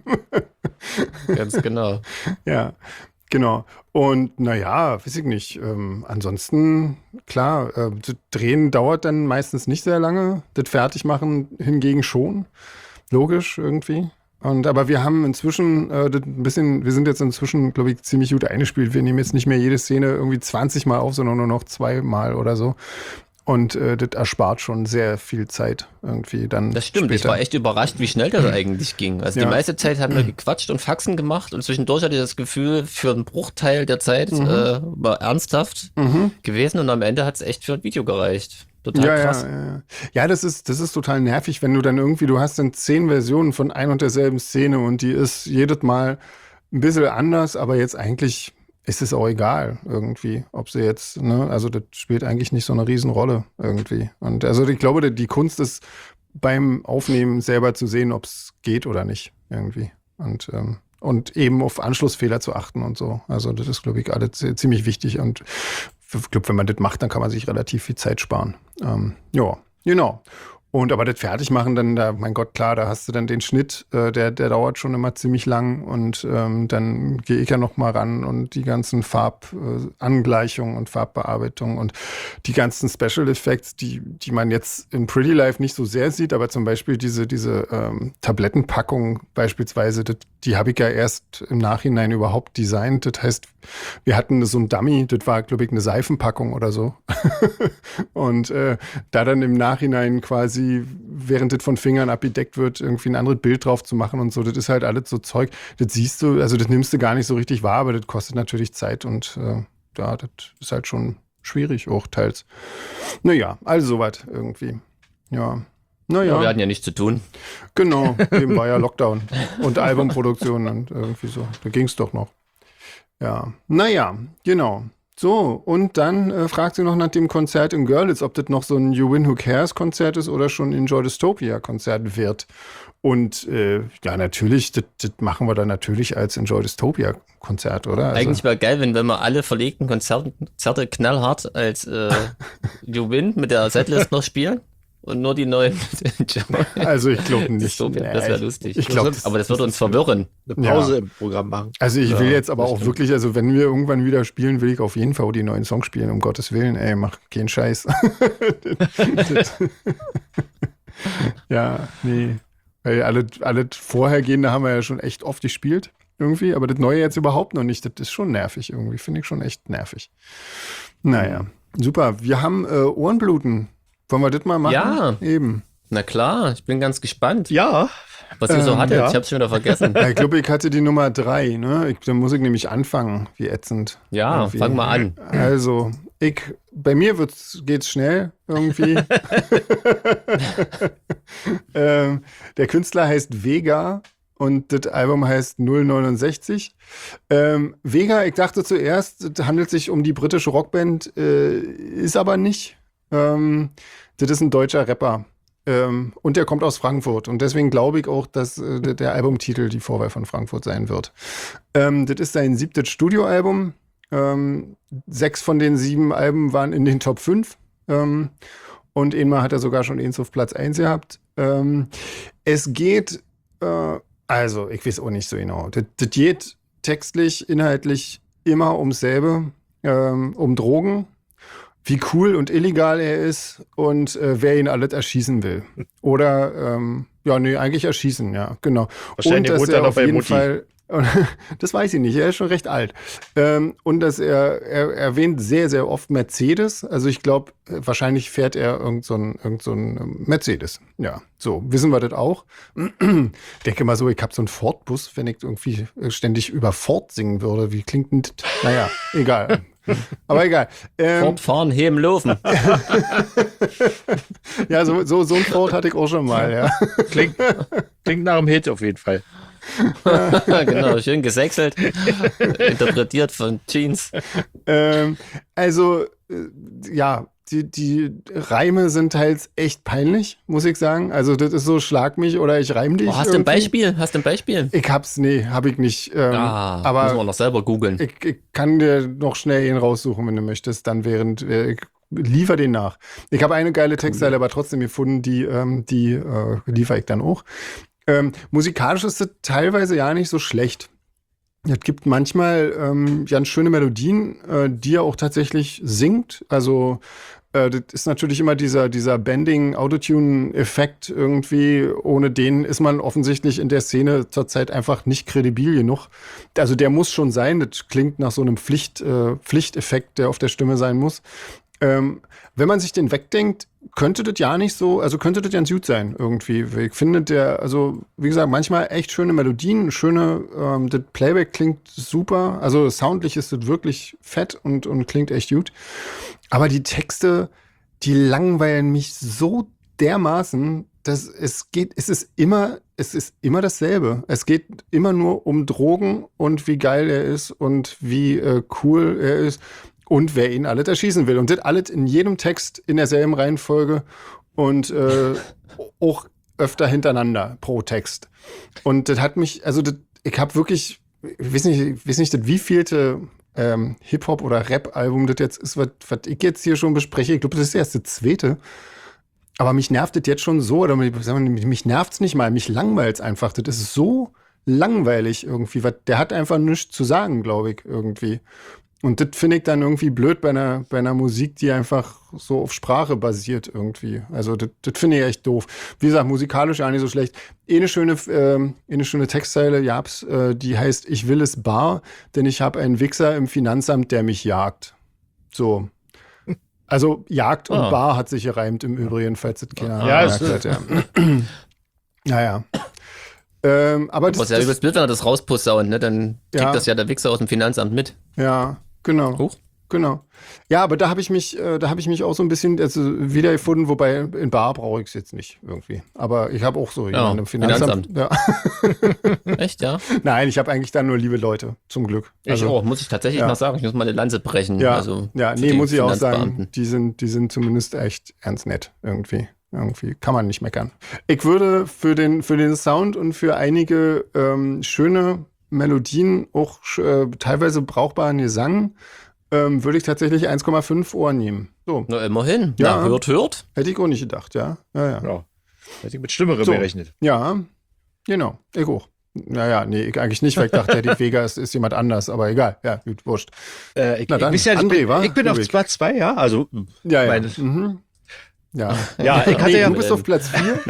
Ganz genau. Ja. Genau. Und naja, weiß ich nicht. Ähm, ansonsten, klar, äh, das Drehen dauert dann meistens nicht sehr lange. Das Fertigmachen hingegen schon. Logisch irgendwie. Und aber wir haben inzwischen äh, das ein bisschen, wir sind jetzt inzwischen, glaube ich, ziemlich gut eingespielt. Wir nehmen jetzt nicht mehr jede Szene irgendwie zwanzig Mal auf, sondern nur noch zweimal oder so. Und äh, das erspart schon sehr viel Zeit irgendwie dann. Das stimmt, später. Ich war echt überrascht, wie schnell das eigentlich ging. Also Ja. die meiste Zeit haben wir gequatscht und Faxen gemacht und zwischendurch hatte ich das Gefühl, für einen Bruchteil der Zeit Mhm. äh, war ernsthaft Mhm. gewesen und am Ende hat es echt für ein Video gereicht. Total Ja, krass. ja, ja, ja. Ja, das ist, das ist total nervig, wenn du dann irgendwie, du hast dann zehn Versionen von ein und derselben Szene und die ist jedes Mal ein bisschen anders, aber jetzt eigentlich ist es auch egal irgendwie, ob sie jetzt, ne, also das spielt eigentlich nicht so eine Riesenrolle irgendwie. Und also ich glaube, die Kunst ist beim Aufnehmen selber zu sehen, ob es geht oder nicht irgendwie. Und, ähm, und eben auf Anschlussfehler zu achten und so. Also das ist, glaube ich, alles ziemlich wichtig und ich glaube, wenn man das macht, dann kann man sich relativ viel Zeit sparen. Ähm, ja, genau. Und aber das Fertigmachen, dann, da, mein Gott, klar, da hast du dann den Schnitt, äh, der, der dauert schon immer ziemlich lang und ähm, dann gehe ich ja noch mal ran und die ganzen Farbangleichungen äh, und Farbbearbeitung und die ganzen Special Effects, die, die man jetzt in Pretty Life nicht so sehr sieht, aber zum Beispiel diese, diese ähm, Tablettenpackung beispielsweise, das, die habe ich ja erst im Nachhinein überhaupt designt. Das heißt, wir hatten so ein Dummy, das war, glaube ich, eine Seifenpackung oder so. Und äh, da dann im Nachhinein quasi, während das von Fingern abgedeckt wird, irgendwie ein anderes Bild drauf zu machen und so, das ist halt alles so Zeug, das siehst du, also das nimmst du gar nicht so richtig wahr, aber das kostet natürlich Zeit und äh, ja, das ist halt schon schwierig auch teils. Naja, also soweit irgendwie. Ja. Naja. Ja, wir hatten ja nichts zu tun. Genau, eben war ja Lockdown und Albumproduktion und irgendwie so. Da ging es doch noch. Ja, naja, genau. So, und dann äh, fragt sie noch nach dem Konzert in Görlitz, ob das noch so ein You Win Who Cares Konzert ist oder schon ein Enjoy Dystopia Konzert wird. Und äh, ja, natürlich, das machen wir dann natürlich als Enjoy Dystopia Konzert, oder? Also, Eigentlich wäre geil, wenn, wenn wir alle verlegten Konzerte, Konzerte knallhart als äh, You Win mit der Setlist noch spielen. Und nur die neuen. also ich glaube nicht. Dystopia, das wäre lustig. Ich glaub, aber das würde uns verwirren. Eine Pause Ja. im Programm machen. Also ich Ja, will jetzt aber das auch stimmt. wirklich, also wenn wir irgendwann wieder spielen, will ich auf jeden Fall auch die neuen Songs spielen, um Gottes Willen. Ey, mach keinen Scheiß. ja, nee. Weil alle, alle vorhergehende haben wir ja schon echt oft gespielt, irgendwie. Aber das Neue jetzt überhaupt noch nicht. Das ist schon nervig irgendwie. Finde ich schon echt nervig. Naja, super. Wir haben äh, Ohrenbluten. Wollen wir das mal machen? Ja. Eben. Na klar, ich bin ganz gespannt, Ja, was ihr so Ähm, hattet. ja. Ich hab's schon wieder vergessen. Ja, ich glaube, ich hatte die Nummer drei. Ne? Ich, da muss ich nämlich anfangen. Wie ätzend. Ja, Irgendwie. fang mal an. Also, ich, bei mir wird's, geht's schnell irgendwie. ähm, der Künstler heißt Vega und das Album heißt null neunundsechzig. Ähm, Vega, ich dachte zuerst, es handelt sich um die britische Rockband, äh, ist aber nicht. Ähm, das ist ein deutscher Rapper. Ähm, und der kommt aus Frankfurt. Und deswegen glaube ich auch, dass äh, der, der Albumtitel die Vorwahl von Frankfurt sein wird. Ähm, das ist sein siebtes Studioalbum. Ähm, sechs von den sieben Alben waren in den Top fünf. Ähm, und einmal hat er sogar schon eins auf Platz eins gehabt. Ähm, es geht, äh, also ich weiß auch nicht so genau. Das, das geht textlich, inhaltlich immer ums selbe, ähm, um Drogen. Wie cool und illegal er ist und äh, wer ihn alles erschießen will. Oder, ähm, ja, nee, eigentlich erschießen, ja, genau. Wahrscheinlich und dass wohnt er er noch auf bei jeden Mutti. Fall, das weiß ich nicht, er ist schon recht alt. Ähm, und dass er, er erwähnt sehr, sehr oft Mercedes. Also ich glaube, wahrscheinlich fährt er irgend so ein, irgend so ein Mercedes. Ja, so, wissen wir das auch. Ich denke mal so, ich habe so einen Ford-Bus, wenn ich irgendwie ständig über Ford singen würde. Wie klingt denn das? Naja, egal. Aber egal. Ähm, Fortfahren, heben, laufen. ja, so, so, so ein Ford hatte ich auch schon mal, ja. Klingt, klingt nach einem Hit auf jeden Fall. Genau, schön gesächselt. Interpretiert von Jeans. Ähm, also, äh, ja, die, die Reime sind halt echt peinlich, muss ich sagen. Also, das ist so, schlag mich oder ich reim dich. Oh, hast du ein irgendwie. Beispiel? Hast du ein Beispiel? Ich hab's, nee, hab ich nicht. Ähm, Ah, aber müssen wir noch selber googeln. ich, ich kann dir noch schnell ihn raussuchen, wenn du möchtest, dann während, äh, ich liefer den nach. Ich habe eine geile Textzeile aber trotzdem gefunden, die, ähm, die äh, liefere ich dann auch. Ähm, musikalisch ist das teilweise ja nicht so schlecht. Es gibt manchmal ähm, ganz schöne Melodien, äh, die er auch tatsächlich singt. Also äh, das ist natürlich immer dieser, dieser Bending-Autotune-Effekt irgendwie. Ohne den ist man offensichtlich in der Szene zurzeit einfach nicht kredibil genug. Also der muss schon sein. Das klingt nach so einem Pflicht, äh, Pflichteffekt, der auf der Stimme sein muss. Ähm, wenn man sich den wegdenkt, könnte das ja nicht so, also könnte das ganz gut sein irgendwie. Ich finde der, also wie gesagt, manchmal echt schöne Melodien, schöne, ähm, das Playback klingt super, also soundlich ist das wirklich fett und, und klingt echt gut. Aber die Texte, die langweilen mich so dermaßen, dass es geht, es ist immer, es ist immer dasselbe. Es geht immer nur um Drogen und wie geil er ist und wie äh, cool er ist. Und wer ihn alles erschießen will. Und das alles in jedem Text in derselben Reihenfolge und äh, auch öfter hintereinander pro Text. Und das hat mich, also das, ich habe wirklich, ich weiß nicht, ich weiß nicht, das wievielte ähm, Hip-Hop- oder Rap-Album das jetzt ist, was, was ich jetzt hier schon bespreche. Ich glaube, das ist erst das zweite. Aber mich nervt das jetzt schon so, oder mich, mich nervt es nicht mal, mich langweilt es einfach. Das ist so langweilig irgendwie. Der hat einfach nichts zu sagen, glaube ich, irgendwie. Und das finde ich dann irgendwie blöd bei einer, bei einer Musik, die einfach so auf Sprache basiert irgendwie. Also das, das finde ich echt doof. Wie gesagt, musikalisch ja nicht so schlecht. Eh eine schöne, äh, eine schöne Textzeile, Japs, äh, die heißt, ich will es bar, denn ich habe einen Wichser im Finanzamt, der mich jagt. So. Also Jagd und Ah. Bar hat sich gereimt im Übrigen, falls das keiner Ja, merkt es- hat, ja. Naja. Ähm, aber das, Was ja das, übelst blöd, wenn er das rausposaunt, ne? Dann kriegt Ja. das ja der Wichser aus dem Finanzamt mit. ja, genau. Huch. Genau. Ja, aber da habe ich mich, äh, da habe ich mich auch so ein bisschen also, wiedergefunden, wobei in Bar brauche ich es jetzt nicht irgendwie. Aber ich habe auch so jemanden im Finanzamt. Ja. Echt, ja? Nein, ich habe eigentlich dann nur liebe Leute, zum Glück. Ich auch, muss ich tatsächlich ja. mal sagen. Ich muss mal eine Lanze brechen. Ja, Also ja für nee, die muss ich auch Finanzbeamten. sagen, die sind, die sind zumindest echt ernst nett irgendwie. Irgendwie kann man nicht meckern. Ich würde für den, für den Sound und für einige ähm, schöne Melodien, auch äh, teilweise brauchbaren Gesang, ähm, würde ich tatsächlich eins Komma fünf Ohren nehmen. So, Na, immerhin. Ja. Na, hört, hört. hätte ich auch nicht gedacht, ja. Ja, ja. Ja. Hätte ich mit Schlimmerem So. gerechnet. Ja, genau, ich auch. Naja, nee, ich eigentlich nicht, weil ich dachte, Eddie Vega ist, ist jemand anders, aber egal. Ja, gut, wurscht. Äh, ich, Na dann, ich, weiß ja, ich, André, bin, wa? ich bin auf Ludwig. Platz zwei, ja. Also, Ja, ja. Meine- Mhm. Ja. ja, ich hatte Nee, ja, du bist auf Platz vier.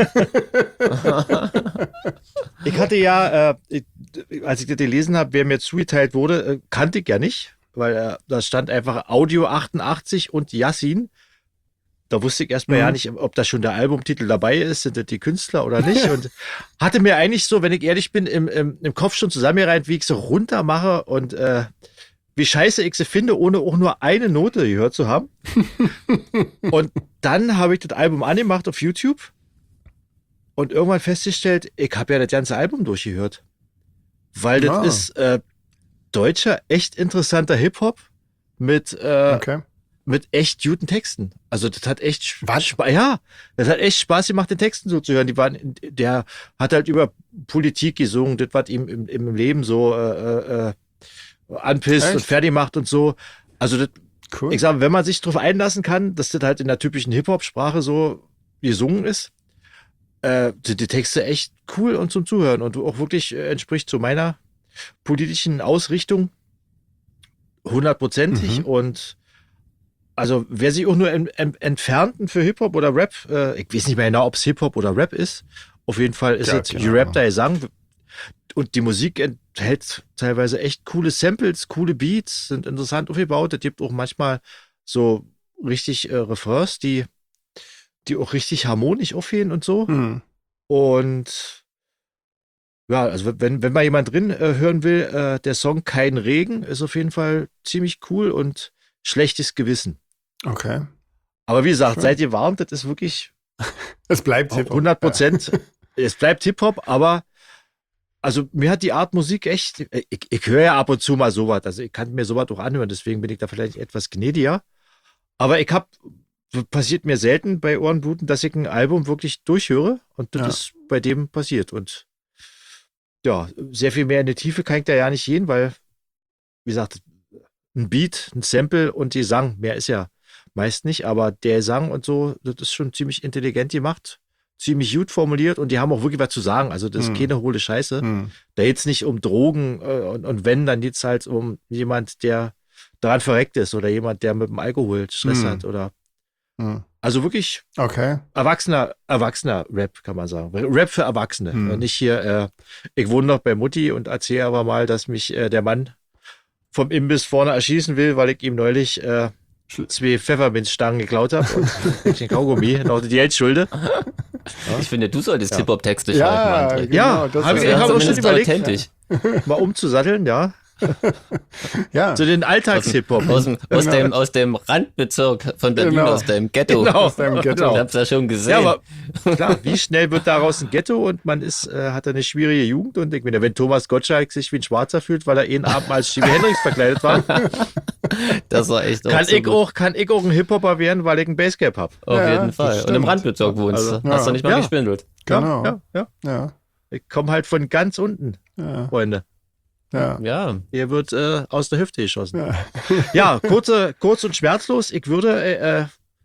ich hatte ja, äh, ich, als ich das gelesen habe, wer mir zugeteilt wurde, äh, kannte ich ja nicht, weil äh, da stand einfach Audio achtundachtzig und Yassin. Da wusste ich erstmal Mhm. ja nicht, ob da schon der Albumtitel dabei ist, sind das die Künstler oder nicht. Und hatte mir eigentlich so, wenn ich ehrlich bin, im, im, im Kopf schon zusammengereiht, wie ich so runter mache und äh, wie scheiße ich sie finde, ohne auch nur eine Note gehört zu haben. Und dann habe ich das Album angemacht auf YouTube und irgendwann festgestellt, ich habe ja das ganze Album durchgehört. Weil das Ah. ist äh, deutscher, echt interessanter Hip-Hop mit, äh, Okay. mit echt guten Texten. Also das hat echt Was? Spaß. Ja, das hat echt Spaß gemacht, den Texten so zu hören. Die waren, der hat halt über Politik gesungen, das, was ihm im, im Leben so äh, äh, anpisst Echt? und fertig macht und so. Also das, Cool. ich sage, wenn man sich drauf einlassen kann, dass das halt in der typischen Hip-Hop-Sprache so gesungen ist, äh, sind die Texte echt cool und zum Zuhören und auch wirklich äh, entspricht zu meiner politischen Ausrichtung hundertprozentig Mhm. und also wer sich auch nur im, im Entfernten für Hip-Hop oder Rap, äh, ich weiß nicht mehr genau, ob es Hip-Hop oder Rap ist, auf jeden Fall ist Ja, es genau. gerapter Gesang und die Musik enthält teilweise echt coole Samples, coole Beats, sind interessant aufgebaut. Es gibt auch manchmal so richtig äh, Refrains, die, die auch richtig harmonisch aufgehen und so. Hm. Und ja, also wenn, wenn mal jemand drin äh, hören will, äh, der Song Kein Regen ist auf jeden Fall ziemlich cool und schlechtes Gewissen. Okay. Aber wie gesagt, Schön. seid ihr warm, das ist wirklich Es bleibt Hip-Hop. hundert Prozent. Es bleibt Hip-Hop, aber also mir hat die Art Musik echt, ich, ich höre ja ab und zu mal sowas, also ich kann mir sowas auch anhören, deswegen bin ich da vielleicht etwas gnädiger. Aber ich habe, passiert mir selten bei Ohrenbluten, dass ich ein Album wirklich durchhöre und das Ja. ist bei dem passiert. Und ja, sehr viel mehr in die Tiefe kann ich da ja nicht gehen, weil, wie gesagt, ein Beat, ein Sample und die Sang, mehr ist ja meist nicht, aber der Sang und so, das ist schon ziemlich intelligent gemacht, ziemlich gut formuliert und die haben auch wirklich was zu sagen. Also das ist Hm. keine hohle Scheiße. Hm. Da geht's nicht um Drogen äh, und, und wenn, dann geht's halt um jemand, der daran verreckt ist oder jemand, der mit dem Alkohol Stress Hm. hat oder Hm. also wirklich Okay. erwachsener, erwachsener Rap, kann man sagen. Rap für Erwachsene. Hm. Und nicht hier, äh, ich wohne noch bei Mutti und erzähle aber mal, dass mich äh, der Mann vom Imbiss vorne erschießen will, weil ich ihm neulich äh, zwei Pfefferminzstangen geklaut habe und den Kaugummi noch die Geld schulde. Ich finde, du solltest Ja. Hip-Hop-Texte Ja, schreiben, André. genau, Ja, das hab Das ich- ist- wäre hab auch schon zumindest überlegt. authentisch. Mal umzusatteln, ja. ja. Zu den Alltags-Hip-Hop. Aus dem, aus, dem, aus dem Randbezirk von Berlin, Genau. aus deinem Ghetto. Genau. Aus deinem Ghetto. Ich hab's ja schon gesehen. Ja, aber klar, wie schnell wird daraus ein Ghetto und man ist, äh, hat eine schwierige Jugend und ich meine, wenn Thomas Gottschalk sich wie ein Schwarzer fühlt, weil er einen Abend mal als Jimi Hendrix verkleidet war, das war echt kann so ich gut. auch, kann ich auch ein Hip-Hopper werden, weil ich ein Basecap habe. Auf Ja, jeden das Fall. Und im stimmt. Randbezirk wohnst Also, du. Hast ja. du nicht mal Ja. gespindelt. Genau. Ja, ja, ja. Ja. Ich komme halt von ganz unten, Ja. Freunde. Ja. Ja. Hier wird äh, aus der Hüfte geschossen. Ja. Ja, kurze, kurz und schmerzlos. Ich würde, äh, äh,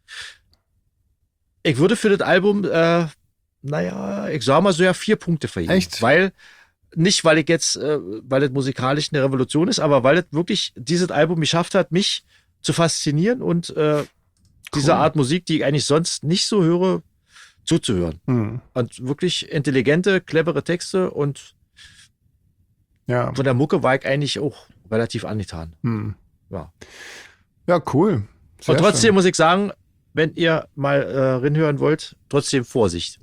ich würde für das Album, äh, naja, ich sag mal so ja vier Punkte vergeben. Echt? Weil, nicht weil ich jetzt, äh, weil das musikalisch eine Revolution ist, aber weil es wirklich dieses Album geschafft hat, mich zu faszinieren und äh, diese Cool. Art Musik, die ich eigentlich sonst nicht so höre, zuzuhören. Hm. Und wirklich intelligente, clevere Texte und Ja. von der Mucke war ich eigentlich auch relativ angetan. Hm. Ja. Ja, cool. Sehr Und trotzdem schön. muss ich sagen, wenn ihr mal äh, reinhören wollt, trotzdem Vorsicht.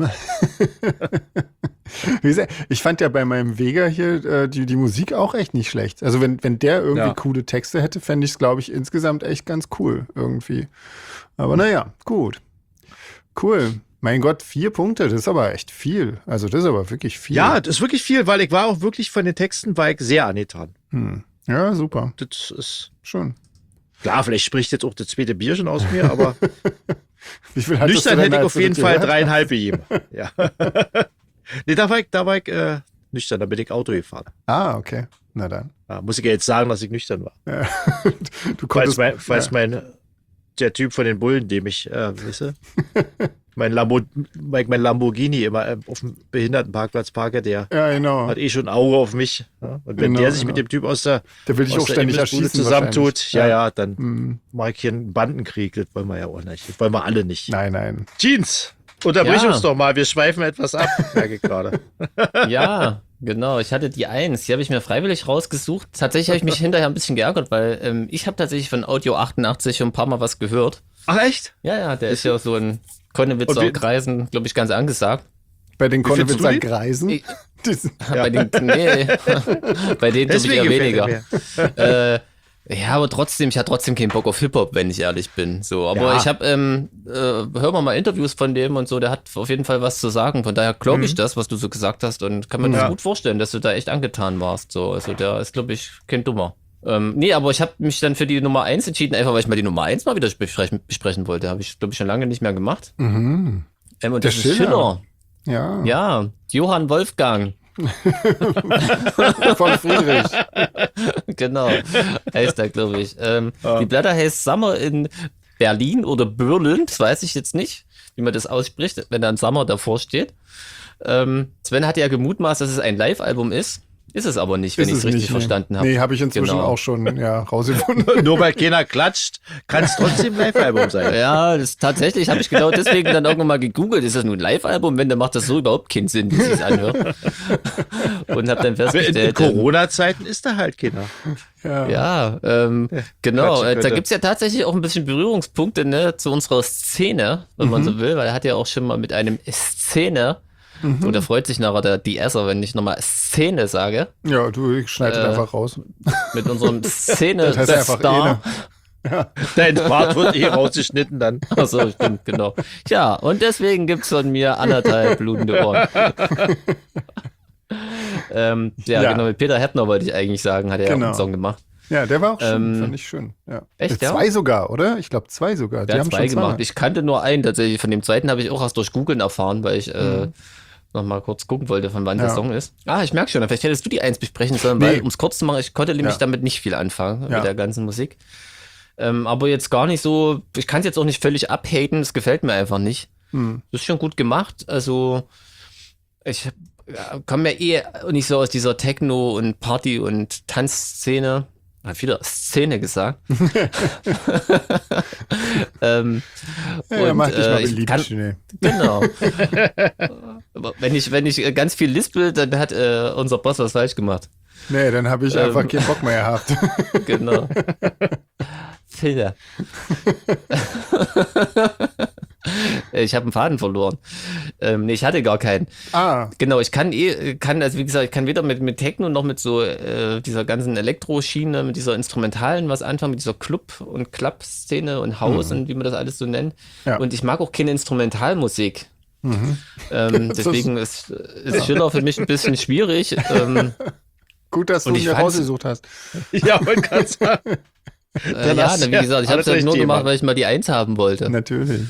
Wie gesagt, ich fand ja bei meinem Vega hier äh, die, die Musik auch echt nicht schlecht. Also wenn, wenn der irgendwie Ja. coole Texte hätte, fände ich es, glaube ich, insgesamt echt ganz cool irgendwie. Aber naja, gut. Cool. Mein Gott, vier Punkte, das ist aber echt viel. Also das ist aber wirklich viel. Ja, das ist wirklich viel, weil ich war auch wirklich von den Texten war ich sehr angetan. Hm. Ja, super. Das ist Schön. klar, vielleicht spricht jetzt auch das zweite Bier schon aus mir, aber Wie viel hattest nüchtern du denn, hätte ich als auf du jeden das Fall gehört hast? dreieinhalb gegeben. Ja. Nee, da war ich, da war ich äh, nüchtern, da bin ich Auto gefahren. Ah, okay. Na dann. Ja, muss ich ja jetzt sagen, dass ich nüchtern war. Ja. Du Falls, konntest, mein, falls ja. mein, der Typ von den Bullen, dem ich, äh, weißt du, mein, Lambo, mein, mein Lamborghini immer äh, auf dem Behindertenparkplatz parke, der Ja, genau. hat eh schon ein Auge auf mich. Ja? Und wenn Genau, der sich genau. mit dem Typ aus der, Der will dich aus auch der ständig Imbissbude erschießen. zusammentut, wahrscheinlich. ja, ja, dann Hm. mache ich hier einen Bandenkrieg. Das wollen wir ja auch nicht. Das wollen wir alle nicht. Nein, nein. Jeans, unterbrich Ja. uns doch mal. Wir schweifen etwas ab, merke ich gerade. Ja, genau. Ich hatte die eins. Die habe ich mir freiwillig rausgesucht. Tatsächlich habe ich mich hinterher ein bisschen geärgert, weil ähm, ich habe tatsächlich von Audio achtundachtzig schon ein paar Mal was gehört. Ach, echt? Ja, ja, der ist ja so in Und Konnewitzer wie- Kreisen, glaube ich, ganz angesagt. Bei den Wie findest du Konnewitzer die? Greisen. Ich- Das- Bei den, nee, bei denen glaube ich eher Deswegen weniger. gefällt er mir. Äh, ja, aber trotzdem, ich hatte trotzdem keinen Bock auf Hip-Hop, wenn ich ehrlich bin. So, aber Ja. ich habe, ähm, äh, hör mal mal Interviews von dem und so, der hat auf jeden Fall was zu sagen. Von daher glaube ich Mhm. das, was du so gesagt hast und kann mir Ja. das gut vorstellen, dass du da echt angetan warst. So, also der ist, glaube ich, kein Dummer. Ähm, nee, aber ich habe mich dann für die Nummer eins entschieden, einfach weil ich mal die Nummer eins mal wieder besprechen, besprechen wollte. Habe ich, glaube ich, schon lange nicht mehr gemacht. Mhm. Ähm, und Der das ist Schiller. Schiller. Ja, Ja, Johann Wolfgang. von Friedrich. Genau, heißt er, glaube ich. Ähm, Ja. Die Platte heißt Summer in Berlin oder Berlin, das weiß ich jetzt nicht, wie man das ausspricht, wenn da ein Summer davor steht. Ähm, Sven hat ja gemutmaßt, dass es ein Live-Album ist. Ist es aber nicht, wenn ich es richtig nee. verstanden habe. Nee, habe ich inzwischen Genau. auch schon ja, rausgefunden. Nur weil keiner klatscht, kann es trotzdem ein Live-Album sein. Ja, das tatsächlich habe ich genau deswegen dann irgendwann mal gegoogelt. Ist das nun ein Live-Album? Wenn, dann macht das so überhaupt keinen Sinn, wie es sich anhört. Und habe dann In, in festgestellt, ähm, Corona-Zeiten ist da halt keiner. Ja. ja, ähm, genau. Quatschen Äh, da könnte. gibt's ja tatsächlich auch ein bisschen Berührungspunkte ne, zu unserer Szene, wenn man Mhm. so will, weil er hat ja auch schon mal mit einem Szene, Mhm. und da freut sich nachher der D S'er, wenn ich nochmal Szene sage, Ja, du, ich schneide Äh, einfach raus. mit unserem Das heißt einfach Szene-Star, Dein Part wird eh rausgeschnitten dann. Achso, stimmt, genau. Ja, und deswegen gibt's von mir anderthalb blutende Ohren. ähm, ja, Ja. genau, mit Peter Heppner wollte ich eigentlich sagen, hat er ja Genau. auch einen Song gemacht. Ja, der war auch schön, Ähm, fand ich schön. Ja. echt, Äh, ja? Zwei sogar, oder? Ich glaube zwei sogar. Der Die hat haben zwei schon gemacht. zwei. Ich kannte nur einen tatsächlich. Von dem zweiten habe ich auch erst durch Googlen erfahren, weil ich äh, Mhm. noch mal kurz gucken wollte, von wann der Ja. Song ist. Ah, ich merke schon, vielleicht hättest du die eins besprechen sollen, Nee. weil, um es kurz zu machen, ich konnte nämlich Ja. damit nicht viel anfangen, Ja. mit der ganzen Musik. Ähm, aber jetzt gar nicht so, ich kann es jetzt auch nicht völlig abhaten, es gefällt mir einfach nicht. Hm. Das ist schon gut gemacht, also ich ja, komme ja eh nicht so aus dieser Techno- und Party- und Tanzszene. Hat wieder Szene gesagt. ähm, Ja, ja, und, mach dich äh, mal ich beliebt, kann- Schnee. Genau. Aber wenn ich, wenn ich ganz viel lispel, dann hat äh, unser Boss was falsch gemacht. Nee, dann habe ich Ähm. einfach keinen Bock mehr gehabt. Genau. Filter. Ich habe einen Faden verloren. Ähm, nee, ich hatte gar keinen. Ah, Genau, ich kann eh, kann, also wie gesagt, ich kann weder mit, mit Techno noch mit so äh, dieser ganzen Elektroschiene, mit dieser Instrumentalen was anfangen, mit dieser Club- und Club-Szene und Haus und wie man das alles so nennt. Ja. Und ich mag auch keine Instrumentalmusik. mhm. Ähm, Das ist- deswegen ist, ist Schiller für mich ein bisschen schwierig. Ähm, Gut, dass du Und ihn ich mir fand's- rausgesucht hast. Ja, wollte gerade sagen. äh, Dann ja, hast na, du wie ja gesagt, ich habe alles es halt nur richtig gemacht, gemacht. weil ich mal die Eins haben wollte. Natürlich.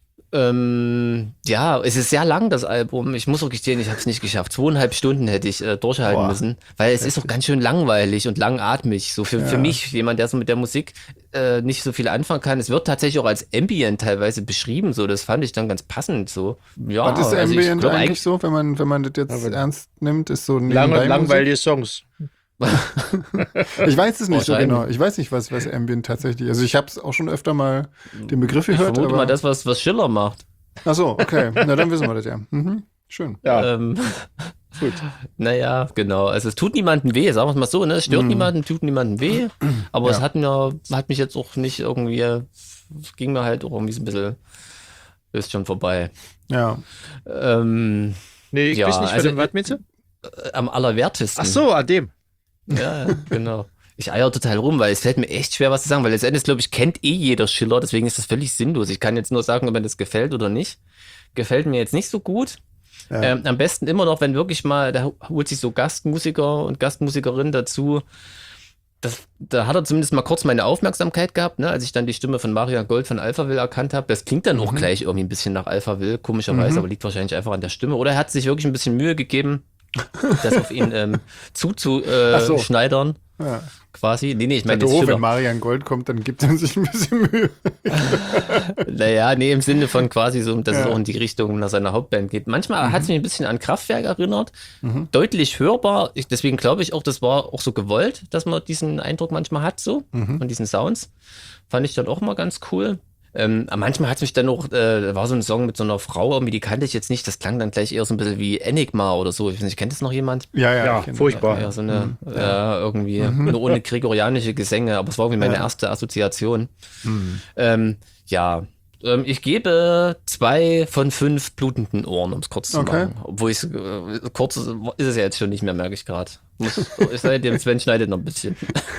Ähm, ja, es ist sehr lang, das Album. Ich muss auch gestehen, ich habe es nicht geschafft. Zweieinhalb Stunden hätte ich äh, durchhalten Boah. müssen, weil es ist auch ganz schön langweilig und langatmig. So für, für Ja. mich, jemand, der so mit der Musik äh, nicht so viel anfangen kann. Es wird tatsächlich auch als Ambient teilweise beschrieben. So, das fand ich dann ganz passend. So, ja, Was ist also ich Ambient glaub, eigentlich so, wenn man, wenn man das jetzt Aber- ernst nimmt, ist so Lange und nebenbei langweilige Songs. Musik? Ich weiß es nicht so Wahrscheinlich. genau. Ich weiß nicht, was, was Ambient tatsächlich ist. Also ich habe es auch schon öfter mal den Begriff Ich gehört. vermute aber mal das, was, was Schiller macht. Ach so, okay. Na, dann wissen wir das ja. Mhm. Schön. Ja, Ähm, gut. naja, genau. Also es tut niemandem weh, sagen wir es mal so, ne? Es stört Mhm. niemanden, tut niemandem weh. Aber es Ja. hat mir, hat mich jetzt auch nicht irgendwie, ging mir halt auch irgendwie so ein bisschen, ist schon vorbei. Ja. Ähm, Nee, ich Ja, weiß nicht, von also- dem, was meinst du? äh, am allerwertesten. Ach so, an dem. Ja, genau. Ich eier total rum, weil es fällt mir echt schwer, was zu sagen, weil letztendlich, glaube ich, kennt eh jeder Schiller, deswegen ist das völlig sinnlos. Ich kann jetzt nur sagen, ob mir das gefällt oder nicht. Gefällt mir jetzt nicht so gut. Ja. Ähm, am besten immer noch, wenn wirklich mal, da holt sich so Gastmusiker und Gastmusikerin dazu. Das, da hat er zumindest mal kurz meine Aufmerksamkeit gehabt, ne, als ich dann die Stimme von Marian Gold von Alphaville erkannt habe. Das klingt dann auch gleich irgendwie ein bisschen nach Alphaville, komischerweise, Mhm. aber liegt wahrscheinlich einfach an der Stimme. Oder er hat sich wirklich ein bisschen Mühe gegeben, das auf ihn ähm, Ach so. zuzuschneidern, Ja. quasi. Nee, nee, ich Meine meine jetzt doof, wenn Schiller. Marian Gold kommt, dann gibt er sich ein bisschen Mühe. Naja, nee, im Sinne von quasi so, dass es Ja. auch in die Richtung nach seiner Hauptband geht. Manchmal hat es mich ein bisschen an Kraftwerk erinnert, Mhm. deutlich hörbar. Ich, deswegen glaube ich auch, das war auch so gewollt, dass man diesen Eindruck manchmal hat, so, Mhm. von diesen Sounds. Fand ich dann auch mal ganz cool. Ähm, aber manchmal hat es mich dann auch, äh, da war so ein Song mit so einer Frau, irgendwie, die kannte ich jetzt nicht, das klang dann gleich eher so ein bisschen wie Enigma oder so. Ich weiß nicht, kennt das noch jemand? Ja, ja. Ja, ich kenn- furchtbar. Ja, so eine, Mhm. ja, irgendwie, nur ohne gregorianische Gesänge, aber es war irgendwie meine Ja. erste Assoziation. Mhm. Ähm, ja, ähm, ich gebe zwei von fünf blutenden Ohren, um es kurz zu Okay. machen. Obwohl ich äh, kurz ist es ja jetzt schon nicht mehr, merke ich gerade. Ich sei dem Sven schneidet noch ein bisschen.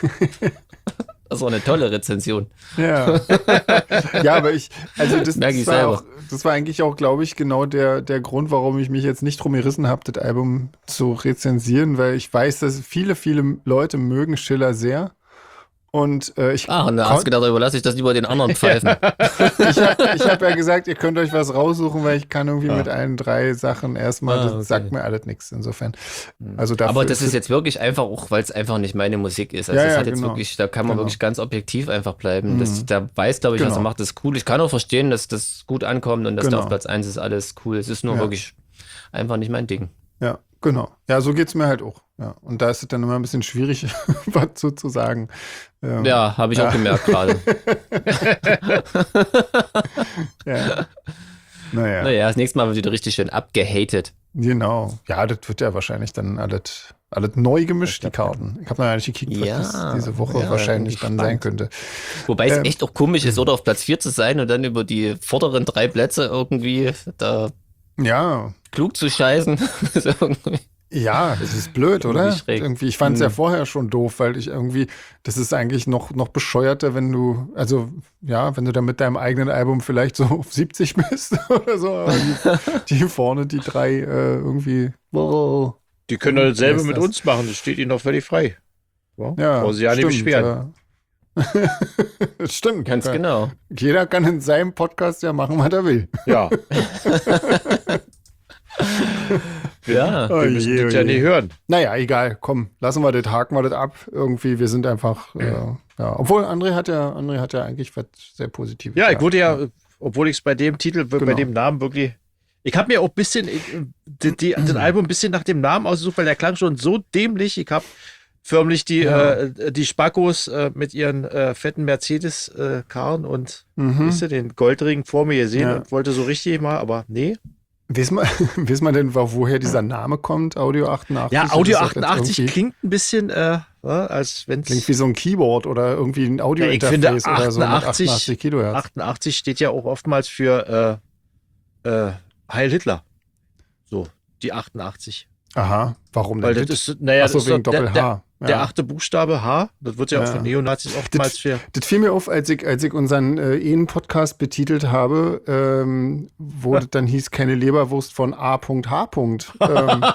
Das war eine tolle Rezension. Ja. Ja, aber ich, also das, Merk das, ich war, selber. auch, das war eigentlich auch, glaube ich, genau der, der Grund, warum ich mich jetzt nicht drum gerissen habe, das Album zu rezensieren, weil ich weiß, dass viele, viele Leute mögen Schiller sehr. Und äh, ich, Ah, und da kon- hast du gedacht, da überlasse ich das lieber den anderen Pfeifen. ich habe ich hab ja gesagt, ihr könnt euch was raussuchen, weil ich kann irgendwie Ja. mit allen drei Sachen erstmal, Ah, das okay. sagt mir alles nichts insofern. Also dafür Aber das ist es- jetzt wirklich einfach auch, weil es einfach nicht meine Musik ist. Also Ja, es ja, hat jetzt genau. wirklich, da kann man Genau. wirklich ganz objektiv einfach bleiben. Mhm. Das, der weiß, glaube ich, was Genau. er macht, ist cool. Ich kann auch verstehen, dass das gut ankommt und dass Genau. der auf Platz eins ist alles cool. Es ist nur Ja. wirklich einfach nicht mein Ding. Ja, genau. Ja, so geht's mir halt auch. Ja. Und da ist es dann immer ein bisschen schwierig, was so zu sagen. Ähm, Ja, habe ich Ja. auch gemerkt gerade. ja. Naja, Naja, das nächste Mal wird wieder richtig schön abgehatet. genau. Ja, das wird ja wahrscheinlich dann alles, alles neu gemischt, die Karten. Ich habe noch gar nicht gekickt, was Ja, das diese Woche ja, wahrscheinlich bin dann sein gespannt. könnte. Wobei es Ähm, echt auch komisch ist, oder auf Platz vier zu sein und dann über die vorderen drei Plätze irgendwie da Ja, klug zu scheißen. Ist irgendwie- Ja, das ist blöd, oder? Irgendwie schräg. Irgendwie, ich fand es ja Hm. vorher schon doof, weil ich irgendwie, das ist eigentlich noch, noch bescheuerter, wenn du, also ja, wenn du da mit deinem eigenen Album vielleicht so auf siebzig bist oder so, aber die, die vorne, die drei äh, irgendwie, wow. Die können doch dasselbe Wer ist mit das? uns machen, das steht ihnen doch völlig frei. Ja, Ja, brauchen sie ja nicht stimmt, beschweren. äh, stimmt. Ganz ja. genau. Jeder kann in seinem Podcast ja machen, was er will. Ja, Ja. Oh wir müssen je, das oh ja je. nicht hören. Naja, egal, komm, lassen wir das, haken wir das ab. Irgendwie, wir sind einfach, äh, ja. Obwohl, André hat ja, André hat ja eigentlich was sehr Positives. Ja, ich gesagt. wurde ja, obwohl ich es bei dem Titel, bei Genau. dem Namen wirklich. Ich habe mir auch ein bisschen ich, die, die, das Album ein bisschen nach dem Namen ausgesucht, weil der klang schon so dämlich. Ich habe förmlich die, Ja. äh, die Spackos äh, mit ihren äh, fetten Mercedes-Karren und Mhm. weißt du, den Goldring vor mir gesehen Ja. und wollte so richtig mal, aber nee. Wissen wir, wissen wir denn, wo- woher dieser Name kommt, Audio achtundachtzig? Ja, Das Audio ist doch jetzt achtundachtzig irgendwie- klingt ein bisschen, äh, ja, als wenn Klingt es. wie so ein Keyboard oder irgendwie ein Audio-Interface oder so mit achtundachtzig achtundachtzig Kilohertz. achtundachtzig steht ja auch oftmals für äh, äh, Heil Hitler. So, die achtundachtzig. Aha, warum Weil denn? das ist, naja, Achso, das ist wegen doch der, Doppel-H. der, der Ja. achte Buchstabe H. Das wird ja, Ja. auch von Neonazis oftmals für. Das fiel mir auf, als ich, als ich unseren äh, Ehen-Podcast betitelt habe, ähm, wo das dann hieß, keine Leberwurst von A H. Ähm,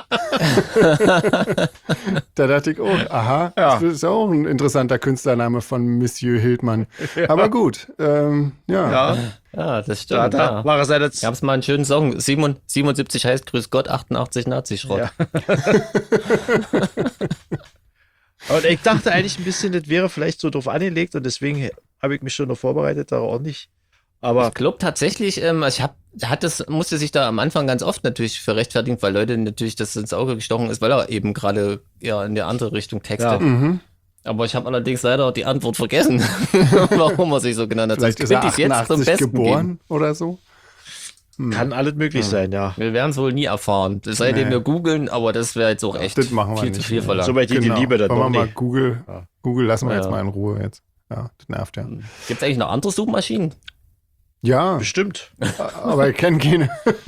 da dachte ich, oh, aha, Ja. das ist auch ein interessanter Künstlername von Monsieur Hildmann. Aber gut, ähm, ja. Ja, Ja, das stimmt. da, da ja. war er seine. Gab es mal einen schönen Song. Siebenund- siebenundsiebzig heißt Grüß Gott, achtundachtzig Nazi-Schrott. Ja. Und ich dachte eigentlich ein bisschen, das wäre vielleicht so drauf angelegt und deswegen habe ich mich schon noch vorbereitet, da auch nicht. Aber Ich glaube tatsächlich, ähm, ich hab, hat das, musste sich da am Anfang ganz oft natürlich für rechtfertigen, weil Leute natürlich das ins Auge gestochen ist, weil er eben gerade ja in der andere Richtung textet. Ja. Mhm. Aber ich habe allerdings leider die Antwort vergessen, warum er sich so genannt hat. Vielleicht Sonst ist er könnte ich jetzt zum achtundachtzig Besten geboren geben. oder so. kann alles möglich sein, ja. Wir werden es wohl nie erfahren. Das sei denn Nee. wir googeln, aber das wäre jetzt auch echt Das machen wir viel nicht. zu viel verlangt. So weit die Genau. Liebe dann Wollen wir doch mal nicht. Google, Ja. Google lassen wir Ja. jetzt mal in Ruhe jetzt. Ja, das nervt ja. Gibt es eigentlich noch andere Suchmaschinen? Ja, Bestimmt. aber ich kenne keine.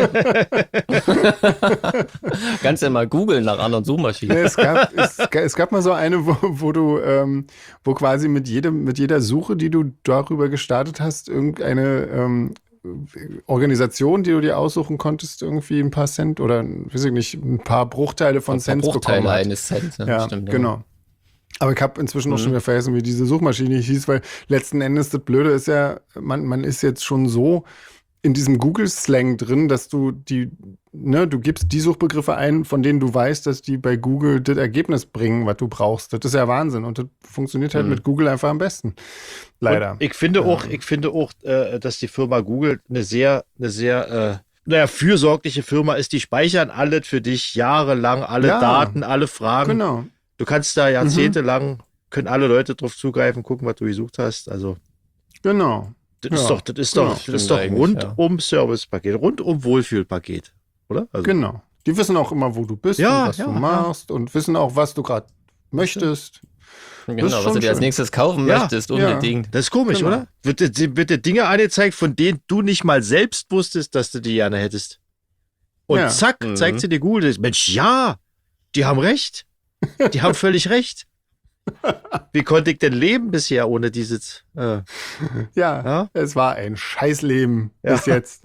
Kannst ja mal googeln nach anderen Nee, Suchmaschinen. es, gab, es, ga- es gab mal so eine, wo, wo du, ähm, wo quasi mit jedem, mit jeder Suche, die du darüber gestartet hast, irgendeine ähm, Organisation, die du dir aussuchen konntest, irgendwie ein paar Cent oder, weiß ich nicht, ein paar Bruchteile von Cents Bruchteile bekommen hat. eines Cent. Ja, Ja, stimmt, genau. Aber ich habe inzwischen auch Mhm. schon wieder vergessen, wie diese Suchmaschine hieß, weil letzten Endes das Blöde ist ja, man, man ist jetzt schon so in diesem Google-Slang drin, dass du die, ne, du gibst die Suchbegriffe ein, von denen du weißt, dass die bei Google das Ergebnis bringen, was du brauchst. Das ist ja Wahnsinn und das funktioniert halt Mhm. mit Google einfach am besten. Leider. Und ich finde Ja. auch, ich finde auch, äh, dass die Firma Google eine sehr, eine sehr, äh, naja, fürsorgliche Firma ist. Die speichern alles für dich jahrelang, alle Ja. Daten, alle Fragen. Genau. Du kannst da jahrzehntelang, können alle Leute drauf zugreifen, gucken, was du gesucht hast. Also, Genau. das Ja. ist doch, das ist Genau. doch, das ist Stimmt doch eigentlich, rundum Servicepaket, rundum Wohlfühlpaket, oder? Also, Genau. Die wissen auch immer, wo du bist Ja, und was ja, du ja. machst und wissen auch, was du gerade möchtest. Genau, ist was schon du dir als schön. nächstes kaufen Ja, möchtest, ja. unbedingt. Das ist komisch, Genau. oder? Wird dir, wird dir Dinge angezeigt, von denen du nicht mal selbst wusstest, dass du die gerne hättest. Und Ja. zack, Mhm. zeigt sie dir Google. das. Mensch, ja, die haben recht. Die haben völlig recht. Wie konnte ich denn leben bisher ohne dieses? Äh, Ja, Ja? es war ein Scheißleben Ja. bis jetzt.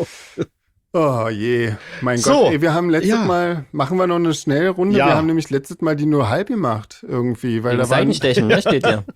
Oh je, mein So, Gott. Ey, wir haben letztes ja. Mal, machen wir noch eine Schnellrunde? Ja. Wir haben nämlich letztes Mal die nur halb gemacht irgendwie, weil Wegen da waren, Seitenstechen, ne, steht ja.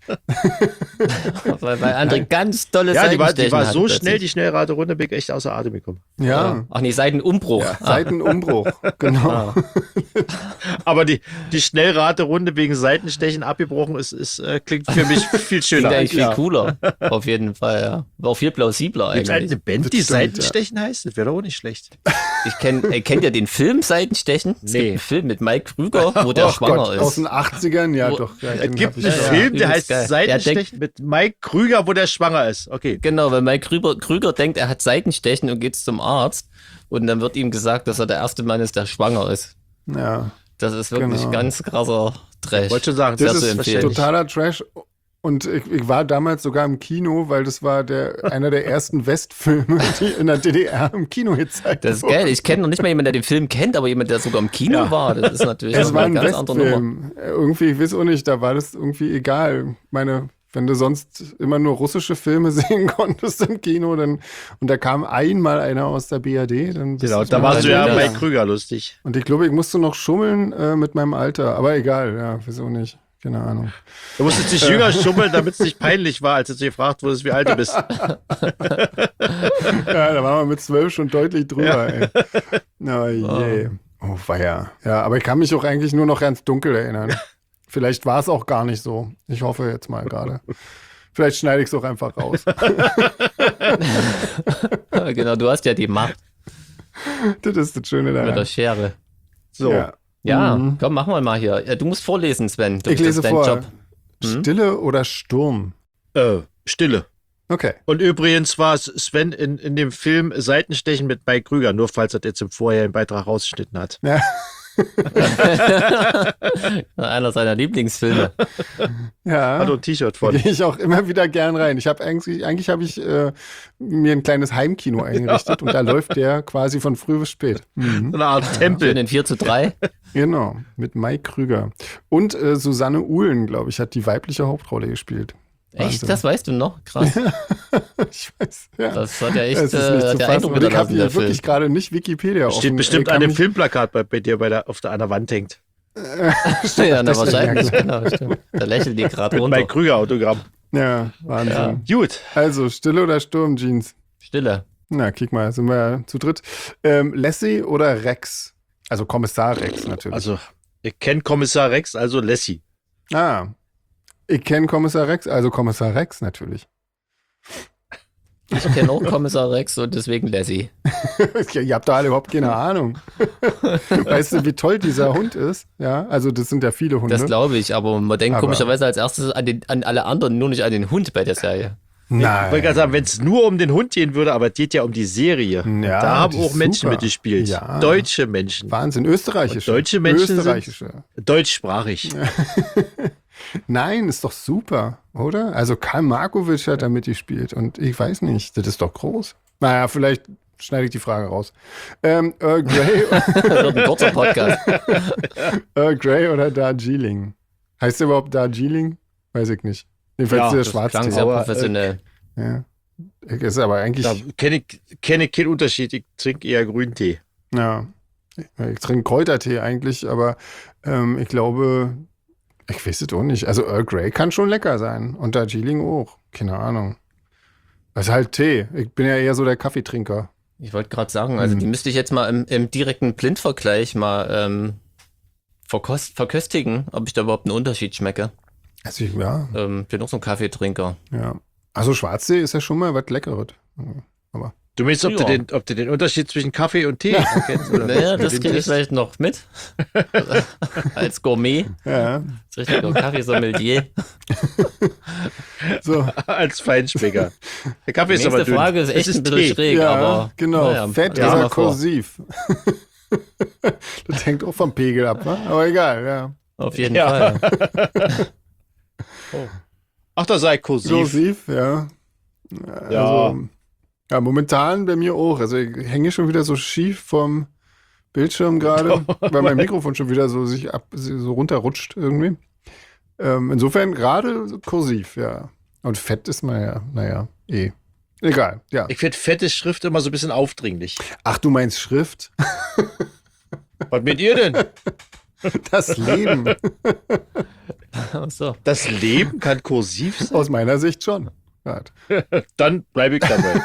weil, weil André ganz tolle ja, die war, Seitenstechen die war hat so plötzlich. schnell, die Schnellrate-Runde, bin ich echt außer Atem gekommen. ja, Ach nee, Seitenumbruch. ja. Ah, Seitenumbruch, genau. ah. Aber die, die Schnellrate-Runde wegen Seitenstechen abgebrochen ist, ist äh, klingt für mich viel Klingt schöner. eigentlich viel Ja. cooler. Auf jeden Fall, ja. War auch viel plausibler Gibt's eigentlich. eine Band, Das die stimmt, Seitenstechen heißt? Das wäre doch auch nicht schlecht. Ich kenn, äh, kennt ihr den Film Seitenstechen? Es Nee. gibt einen Film mit Mike Krüger, wo der Oh schwanger Gott, aus ist. den achtzigern, ja Wo- doch. Ja, Es den gibt hab ich einen ja, ja. Film, der Übelst heißt geil. Seitenstechen mit Mike Krüger, wo der schwanger ist. Okay. Genau, weil Mike Krüger, Krüger denkt, er hat Seitenstechen und geht zum Arzt. Und dann wird ihm gesagt, dass er der erste Mann ist, der schwanger ist. Ja, Das ist wirklich Genau. ganz krasser Trash. Wollte schon sagen, Sehr das zu ist empfehlen. totaler Trash. Und ich, ich war damals sogar im Kino, weil das war der, einer der ersten Westfilme, die in der D D R im Kino gezeigt Das ist wurden. geil. Ich kenne noch nicht mal jemanden, der den Film kennt, aber jemand, der sogar im Kino Ja. war. Das ist natürlich Es noch war eine ein ganz andere Nummer. Westfilm. Irgendwie, ich weiß auch nicht, da war das irgendwie egal. Ich meine, wenn du sonst immer nur russische Filme sehen konntest im Kino, dann und da kam einmal einer aus der B R D, dann bist Genau, du da warst du ja Ja. bei Krüger lustig. Und ich glaube, ich musste noch schummeln äh, mit meinem Alter, aber egal, ja, wieso nicht? Keine Ahnung. Du musstest dich jünger schummeln, damit es nicht peinlich war, als du gefragt wurdest, wie alt du bist. Ja, da waren wir mit zwölf schon deutlich drüber, ey. Oh je. Oh, weia. Ja, aber ich kann mich auch eigentlich nur noch ganz dunkel erinnern. Vielleicht war es auch gar nicht so. Ich hoffe jetzt mal gerade. Vielleicht schneide ich es auch einfach raus. Genau, du hast ja die Macht Das ist das Schöne mit der daran. Schere. So, Ja. Ja, Mhm. komm, machen wir mal hier. Ja, du musst vorlesen, Sven. Du, Ich das lese ist dein vor. Job. Hm? Stille oder Sturm? äh, Stille. Okay. Und übrigens war es Sven in, in dem Film Seitenstechen mit Mike Krüger, nur falls er jetzt im vorherigen Beitrag rausgeschnitten hat. Ja. Einer seiner Lieblingsfilme. Ja. Hat ein T-Shirt Da von. gehe ich auch immer wieder gern rein. Ich habe eigentlich, eigentlich habe ich äh, mir ein kleines Heimkino eingerichtet und da läuft der quasi von früh bis spät. Mhm. So eine Art Schön Tempel. in vier zu drei. Genau, mit Mike Krüger. Und äh, Susanne Uhlen, glaube ich, hat die weibliche Hauptrolle gespielt. Echt? Wahnsinn. Das weißt du noch? Krass. Ich weiß, ja. Das hat ja echt Es ist äh, nicht zu der fassen. Eindruck Und ich habe hinterlassen, hier der Film. wirklich gerade nicht Wikipedia Steht offen. bestimmt Ich kann an dem mich- Filmplakat bei, bei dir bei der, auf der, an der Wand hängt. Ja, na, das- wahrscheinlich. Genau, stimmt. Da lächelt die gerade Mit runter. Mike Krüger Autogramm. Ja, Wahnsinn. Gut. Also, Stille oder Sturm, Jeans? Stille. Na, kick mal, sind wir ja zu dritt. Ähm, Lassie oder Rex? Also Kommissar Rex natürlich. Also, ich kenne Kommissar Rex, also Lassie. ah, ich kenne Kommissar Rex, also Kommissar Rex natürlich. Ich kenne auch Kommissar Rex und deswegen Lassie. Ihr habt doch alle überhaupt keine Ahnung. Weißt du, wie toll dieser Hund ist? Ja, also das sind ja viele Hunde. Das glaube ich, aber man denkt Aber- komischerweise als erstes an, den, an alle anderen, nur nicht an den Hund bei der Serie. Ich wollte Nein. gerade sagen, wenn es nur um den Hund gehen würde, aber es geht ja um die Serie. Ja, da haben die auch ist Menschen super. mitgespielt. Ja. Deutsche Menschen. Wahnsinn, österreichische. Und deutsche Menschen sind- Österreichische. Deutschsprachig. Nein, ist doch super, oder? Also Karl Markovic hat da mitgespielt und ich weiß nicht, das ist doch groß. Naja, vielleicht schneide ich die Frage raus. Ähm, Earl Grey, Das wird ein kurzer Podcast. Earl Grey oder Darjeeling? Heißt der überhaupt Darjeeling? Weiß ich nicht. Jedenfalls Ja, der das Klang Schwarztee. sehr Aber, äh, professionell. Ja. Ist aber eigentlich, Da kenne ich, kenne ich keinen Unterschied. Ich trinke eher Grüntee. ja, ich trinke Kräutertee eigentlich, aber ähm, ich glaube, ich weiß es auch nicht. Also Earl Grey kann schon lecker sein und Darjeeling auch. Keine Ahnung. Das ist halt Tee. Ich bin ja eher so der Kaffeetrinker. Ich wollte gerade sagen, also Hm. die müsste ich jetzt mal im, im direkten Blindvergleich mal ähm, verkost, verköstigen, ob ich da überhaupt einen Unterschied schmecke. Also ich, ja, Ähm, bin auch so ein Kaffeetrinker. ja. Also Schwarztee ist ja schon mal was Leckeres. Aber Du meinst, ob, Ja. du den, ob du den Unterschied zwischen Kaffee und Tee erkennst? Oder Naja, was? das Den kriege ich Test? vielleicht noch mit. Als Gourmet. ja, Das ist richtiger Kaffeesommelier. so. Als Feinschmecker. Der Kaffee Die ist aber nächste dünn. Frage ist echt Es ein bisschen Tee. schräg, Ja, aber genau. naja, Fett lesen oder wir vor. kursiv. Das hängt auch vom Pegel ab, ne? Aber egal, ja. Auf jeden Ja. Fall. Ach, da sei kursiv. Kursiv, ja. Ja. Also, ja, momentan bei mir auch. Also ich hänge schon wieder so schief vom Bildschirm gerade, weil mein Mikrofon schon wieder so sich ab, so runterrutscht irgendwie. Ähm, insofern gerade kursiv, ja. Und fett ist man ja, naja, eh. Egal, ja. Ich finde fette Schrift immer so ein bisschen aufdringlich. Ach, du meinst Schrift? Was mit ihr denn? Das Leben. Ach so. Das Leben kann kursiv sein? Aus meiner Sicht schon. Grad. Dann bleibe ich dabei.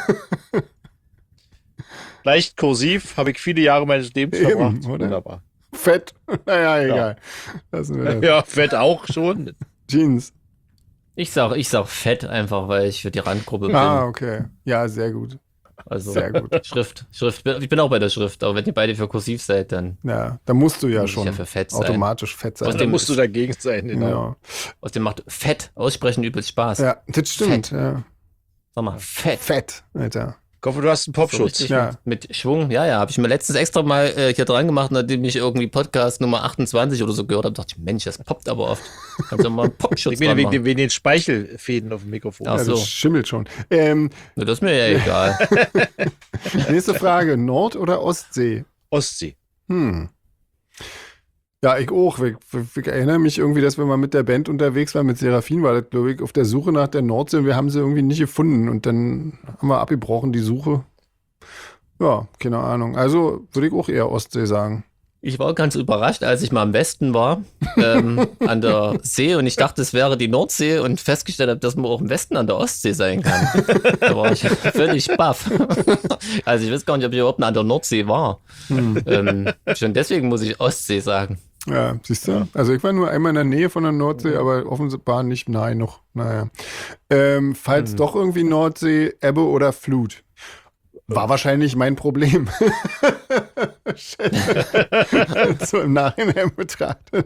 Leicht kursiv habe ich viele Jahre meines Lebens Eben, verbracht. oder? Wunderbar. Fett. Naja, egal. Lassen wir das. Ja, Fett auch schon. Jeans. Ich sag, ich sag fett einfach, weil ich für die Randgruppe bin. Ah, okay. Ja, sehr gut. Also Sehr gut. Schrift, Schrift. Ich bin auch bei der Schrift, aber wenn ihr beide für kursiv seid, dann Ja, da musst du ja muss ich schon ja für fett sein. automatisch fett sein. Aus Da dem- musst du dagegen sein. Genau. Ja. Außerdem macht Fett aussprechen übelst Spaß. ja, das stimmt. Ja. Sag mal, Fett. Fett, Alter. Ich hoffe, du hast einen Popschutz. richtig Ja. Mit, mit Schwung. Ja, ja, habe ich mir letztens extra mal äh, hier dran gemacht, nachdem ich irgendwie Podcast Nummer achtundzwanzig oder so gehört habe. Dachte ich, Mensch, das poppt aber oft. Kannst du mal einen Popschutz Wegen, dran wegen, machen. den- wegen den Speichelfäden auf dem Mikrofon. Ach Ja, so. das schimmelt schon. Ähm, Na, das ist mir ja egal. nächste Frage, Nord- oder Ostsee? Ostsee. Hm. Ja, ich auch. Ich, ich, ich erinnere mich irgendwie, dass wir mal mit der Band unterwegs waren, mit Seraphin war das, glaube ich, auf der Suche nach der Nordsee und wir haben sie irgendwie nicht gefunden und dann haben wir abgebrochen, die Suche. Ja, keine Ahnung. Also würde ich auch eher Ostsee sagen. Ich war ganz überrascht, als ich mal im Westen war, ähm, an der See und ich dachte, es wäre die Nordsee und festgestellt habe, dass man auch im Westen an der Ostsee sein kann. Da war ich völlig baff. Also ich weiß gar nicht, ob ich überhaupt an der Nordsee war. Ähm, schon deswegen muss ich Ostsee sagen. Ja, siehst du? Also ich war nur einmal in der Nähe von der Nordsee, aber offenbar nicht nahe noch. Naja. Ähm, falls Hm. doch irgendwie Nordsee, Ebbe oder Flut. War wahrscheinlich mein Problem. So im Nachhinein betrachtet.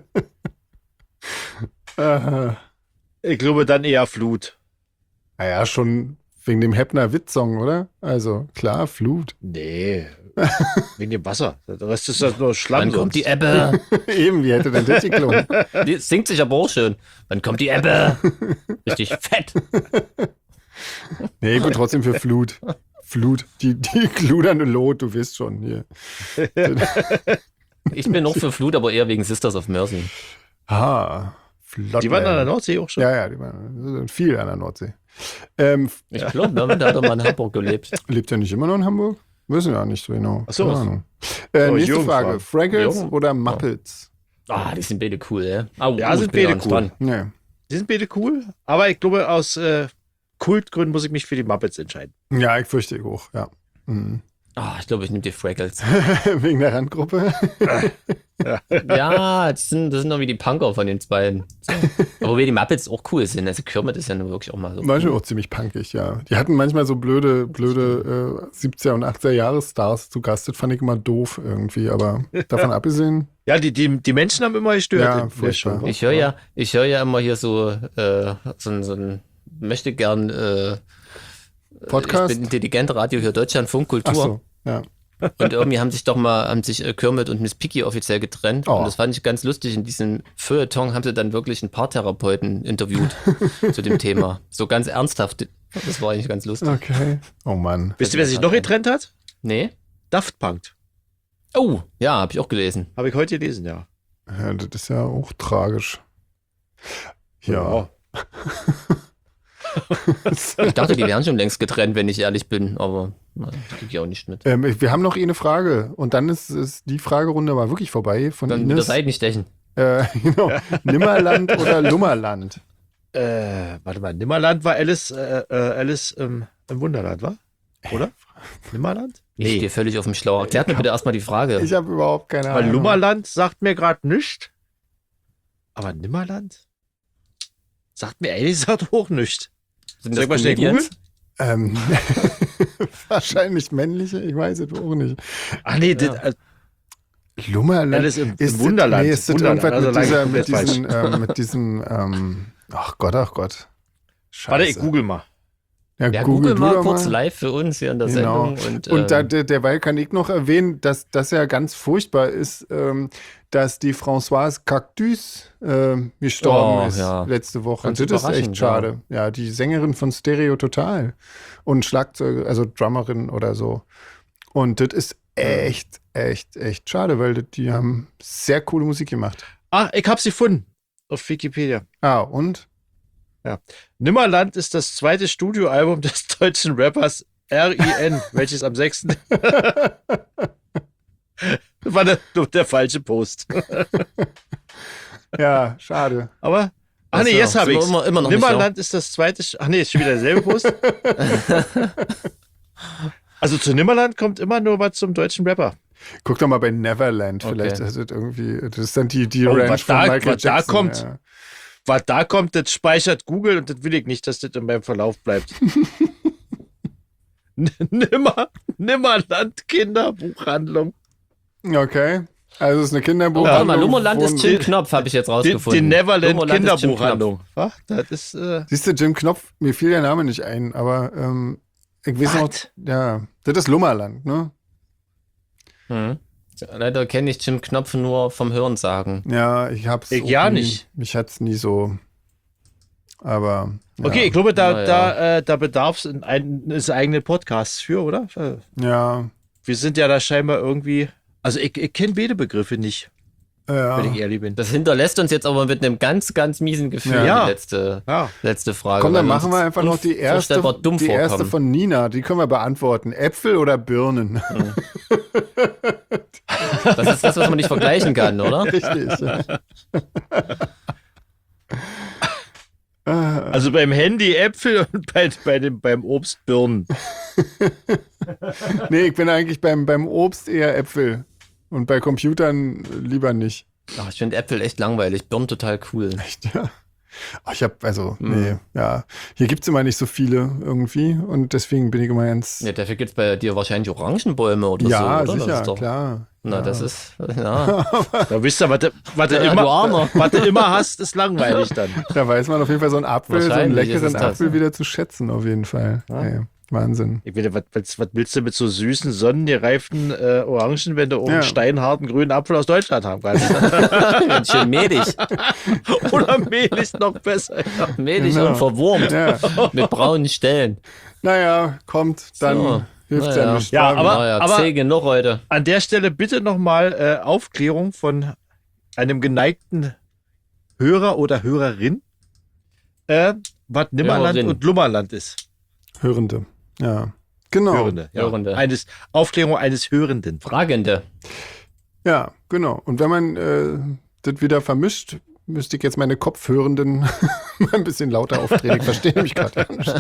äh, Ich glaube dann eher Flut. naja, schon wegen dem Heppner-Witz-Song, oder? Also klar, Flut. Nee. Wegen dem Wasser. Der Rest ist das nur Schlamm. Wann kommt die sonst. Ebbe? Eben, wie hätte denn das geklungen? Die singt sich aber auch schön. Wann kommt die Ebbe? Richtig fett. Nee, ich bin trotzdem für Flut. Flut, die, die gludernde Lot, du weißt schon hier. Ich bin noch für Flut, aber eher wegen Sisters of Mercy. Ah, flott. Die waren an der Nordsee auch schon. Ja, ja, die waren viel an der Nordsee. Ähm, Ich glaube, ne, da hat er mal in Hamburg gelebt. lebt er nicht immer noch in Hamburg? Wissen wir ja nicht so genau. Ach so. Keine Ahnung. Äh, Oh, nächste Jürgen Frage. fragen. Fraggles Jürgen? oder Muppets? Ah, die sind beide cool, ja. Au, Ja, oh, sind ich bin beide ganz cool. dran. Nee. Die sind beide cool. Aber ich glaube, aus äh, Kultgründen muss ich mich für die Muppets entscheiden. Ja, ich fürchte ich auch, ja. Mhm. Ah, ich glaube, ich nehme die Fraggles. Wegen der Randgruppe. Ja, das sind, das sind irgendwie die Punker von den beiden. So. Aber wie die Muppets auch cool sind. Also Kermit ist ja nur wirklich auch mal so. Manchmal auch ziemlich punkig, ja. Die hatten manchmal so blöde, blöde äh, siebziger und achtziger Jahres-Stars zu Gast. Das fand ich immer doof irgendwie, aber davon abgesehen, Ja, die, die, die Menschen haben immer gestört. Ja, in der furchtbar. Show. Ich höre ja, ich höre ja immer hier so, äh, so, ein- so ein, möchte gern, äh, Podcast. ich bin intelligent Radio hier Deutschlandfunk Kultur. Ach so, ja. Und irgendwie haben sich doch mal, haben sich äh, Kermit und Miss Piggy offiziell getrennt. Oh. Und das fand ich ganz lustig. In diesem Feuilleton haben sie dann wirklich einen Paartherapeuten interviewt zu dem Thema. So ganz ernsthaft. Das war eigentlich ganz lustig. Okay. Oh Mann. Wisst ihr, wer sich noch getrennt hat? Nee? Daft Punk. Oh, ja, habe ich auch gelesen. Habe ich heute gelesen, ja. Ja, das ist ja auch tragisch. Ja. Ich dachte, die wären schon längst getrennt, wenn ich ehrlich bin. Aber na, das krieg ich auch nicht mit. ähm, wir haben noch eine Frage und dann ist, ist die Fragerunde mal wirklich vorbei von Dann wieder Ines. Seiten stechen. Äh, genau. Nimmerland oder Lummerland? Äh, warte mal, Nimmerland war Alice, äh, äh, Alice ähm, im Wunderland, war? Oder? Nimmerland? Ich stehe völlig auf dem Schlauer. Erklärt mir bitte erstmal die Frage. Ich habe überhaupt keine Weil Ahnung. Lummerland sagt mir gerade nichts. Aber Nimmerland? Sagt mir ehrlich gesagt auch nichts. Sind Soll ich mal schnell Comedians? Ähm, wahrscheinlich männliche, ich weiß es auch nicht. Ach nee, Ja. das, äh, Lummerland Alice im, ist im Wunderland. Nee, ist das Wunderland. irgendwas Also mit, lag ich dieser, komplett mit falsch. diesen, ähm, mit diesem, ähm, ach Gott, ach Gott. Scheiße. Warte, ich google mal. Ja, Ja, google, Google du mal doch kurz mal. live für uns hier in der Genau. Sendung. Und, Und da, ähm, der, derweil kann ich noch erwähnen, dass das ja ganz furchtbar ist, ähm, dass die Françoise Cactus ähm, gestorben Oh, ist ja. letzte Woche. Ganz Das ist echt überraschend, schade. Ja. die Sängerin von Stereo Total und Schlagzeug, also Drummerin oder so. Und das ist echt, echt, echt schade, weil das, die haben sehr coole Musik gemacht. Ah, ich habe sie gefunden. Auf Wikipedia. Ah, und? Nimmerland ist das zweite Studioalbum des deutschen Rappers R I N, welches am sechsten Das war der, der falsche Post. Ja, schade. Aber, ach nee, Achso, jetzt habe sind ich wir immer- immer noch nicht Nimmerland ist das zweite, ach nee, ist schon wieder derselbe Post. Also zu Nimmerland kommt immer nur was zum deutschen Rapper. Guck doch mal bei Neverland, Okay. vielleicht ist das irgendwie, das ist dann die, die Oh, Ranch was von da- Michael was da Jackson. kommt. Ja. Was da kommt, das speichert Google und das will ich nicht, dass das in meinem Verlauf bleibt. N- Nimmer, Nimmerland Kinderbuchhandlung. Okay. Also es ist eine oh, Kinderbuchhandlung. warte mal, Lummerland ist wo- Jim Knopf, habe ich jetzt Die, rausgefunden. die Neverland Lummerland ist Jim Kinderbuchhandlung. Was? Das ist, äh, Siehst du, Jim Knopf, mir fiel der Name nicht ein, aber ähm, Ich weiß noch, Was? ja, das ist Lummerland, ne? Hm. Leider kenne ich Jim Knopf nur vom Hörensagen. Ja, ich hab's. Ich auch ja nie, nicht. Mich hat's nie so. Aber. Ja. Okay, ich glaube, da, Na ja. da, äh, da bedarf es eines eigenen Podcasts für, oder? Ja. Wir sind ja da scheinbar irgendwie. Also, ich, ich kenne beide Begriffe nicht, Ja. wenn ich ehrlich bin. Das hinterlässt uns jetzt aber mit einem ganz, ganz miesen Gefühl, Ja. die letzte, Ja. letzte Frage. Komm, dann weil machen uns wir einfach noch die erste, unvorstellbar dumm die erste vorkommen. von Nina. Die können wir beantworten. Äpfel oder Birnen? Das ist das, was man nicht vergleichen kann, oder? Richtig. Also beim Handy Äpfel und bei, bei dem, beim Obst Birnen. Nee, ich bin eigentlich beim, beim Obst eher Äpfel. Und bei Computern lieber nicht. Ach, ich finde Äpfel echt langweilig, Birnen total cool. Echt, ja. Ach, ich habe, also, Hm. nee, ja. Hier gibt es immer nicht so viele irgendwie. Und deswegen bin ich immer ganz. Ja, dafür gibt es bei dir wahrscheinlich Orangenbäume oder Ja, so, oder? sicher, Das ist doch, klar. Na, ja. das ist, ja. Da wisst ihr, was du, was du, Ja, immer, du Armer. was du immer hast, ist langweilig dann. Da weiß man auf jeden Fall so einen Apfel, so einen Wahrscheinlich ist leckeren es das, Apfel ja. wieder zu schätzen, auf jeden Fall. Ja. Ey, Wahnsinn. Ich will, was, was, was willst du mit so süßen, sonnengereiften äh, Orangen, wenn du auch Ja. einen steinharten grünen Apfel aus Deutschland haben kannst? Schön mehlig. Oder mehlig noch besser. Ja. Mehlig Genau. und verwurmt. Ja. Mit braunen Stellen. Naja, kommt, dann So. hilft Naja. ja nicht. Ja, War- aber- naja, zäh genug heute. An der Stelle bitte nochmal äh, Aufklärung von einem geneigten Hörer oder Hörerin, äh, was Nimmerland Hörerin. und Lummerland ist. Hörende. Ja. Genau. Hörende. Ja. Hörende. Eines, Aufklärung eines Hörenden. Fragende. Ja, genau. Und wenn man äh, das wieder vermischt, müsste ich jetzt meine Kopfhörenden mal ein bisschen lauter aufdrehen. Ich verstehe mich gerade nicht.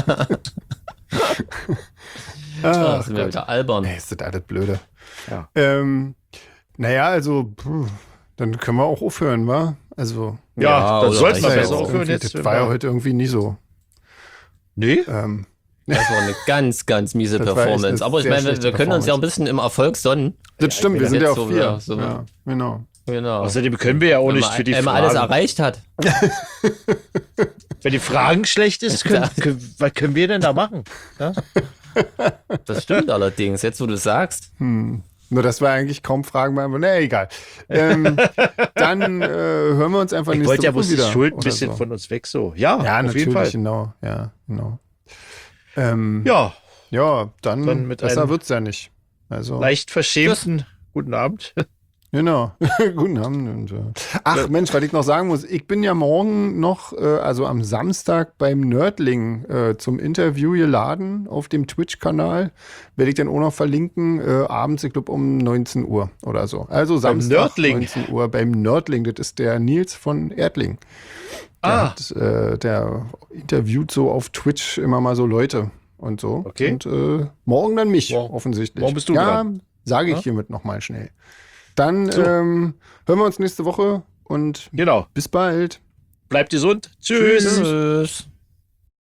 Da ah, sind wir Gott. wieder albern. Ey, ist das alles blöde. Ja. Ähm, naja, also, puh, dann können wir auch aufhören, wa? Also, Ja, Ja, dann oder sollten wir reicht besser ja auch. aufhören irgendwie, jetzt. das war ja heute irgendwie nie so. Nee? Ähm, Das war eine ganz, ganz miese Das war echt eine Performance. Aber ich sehr meine, wir, schlechte wir können uns ja ein Performance. bisschen im Erfolg sonnen. das stimmt, wir sind jetzt ja so auf vier. wieder so- ja, genau. Genau. Außerdem können wir ja auch Wenn nicht man für die einmal alles Fragen. erreicht hat. Wenn die Fragen schlecht ist, können, können, was können wir denn da machen? Ja? Das stimmt allerdings. Jetzt, wo du sagst. Hm. Nur, dass wir eigentlich kaum Fragen beantworten. Nee, egal. Ähm, dann äh, hören wir uns einfach Ich nächste wollte ja Woche bloß die wieder. Schuld ein oder bisschen so. von uns weg. So. Ja, Ja, auf natürlich, jeden Fall. genau. Ja, genau. Ähm, Ja, ja, dann, Dann mit besser einem wird's ja nicht. Also, leicht verschämten guten Abend. genau. Guten Abend. Und, äh, ach Mensch, was ich noch sagen muss, ich bin ja morgen noch, äh, also am Samstag beim Nerdling äh, zum Interview geladen auf dem Twitch-Kanal. Werde ich dann auch noch verlinken, äh, abends, ich glaube um neunzehn Uhr oder so. Also Samstag Nerdling? neunzehn Uhr beim Nerdling. Das ist der Nils von Erdling. Der, Ah. hat, äh, der interviewt so auf Twitch immer mal so Leute und so. Okay. Und äh, morgen dann mich, Morgen- offensichtlich. morgen bist du ja, dran. sage ich Ja? hiermit nochmal schnell. Dann So. ähm, hören wir uns nächste Woche und Genau. bis bald. Bleibt gesund. Tschüss. Tschüss.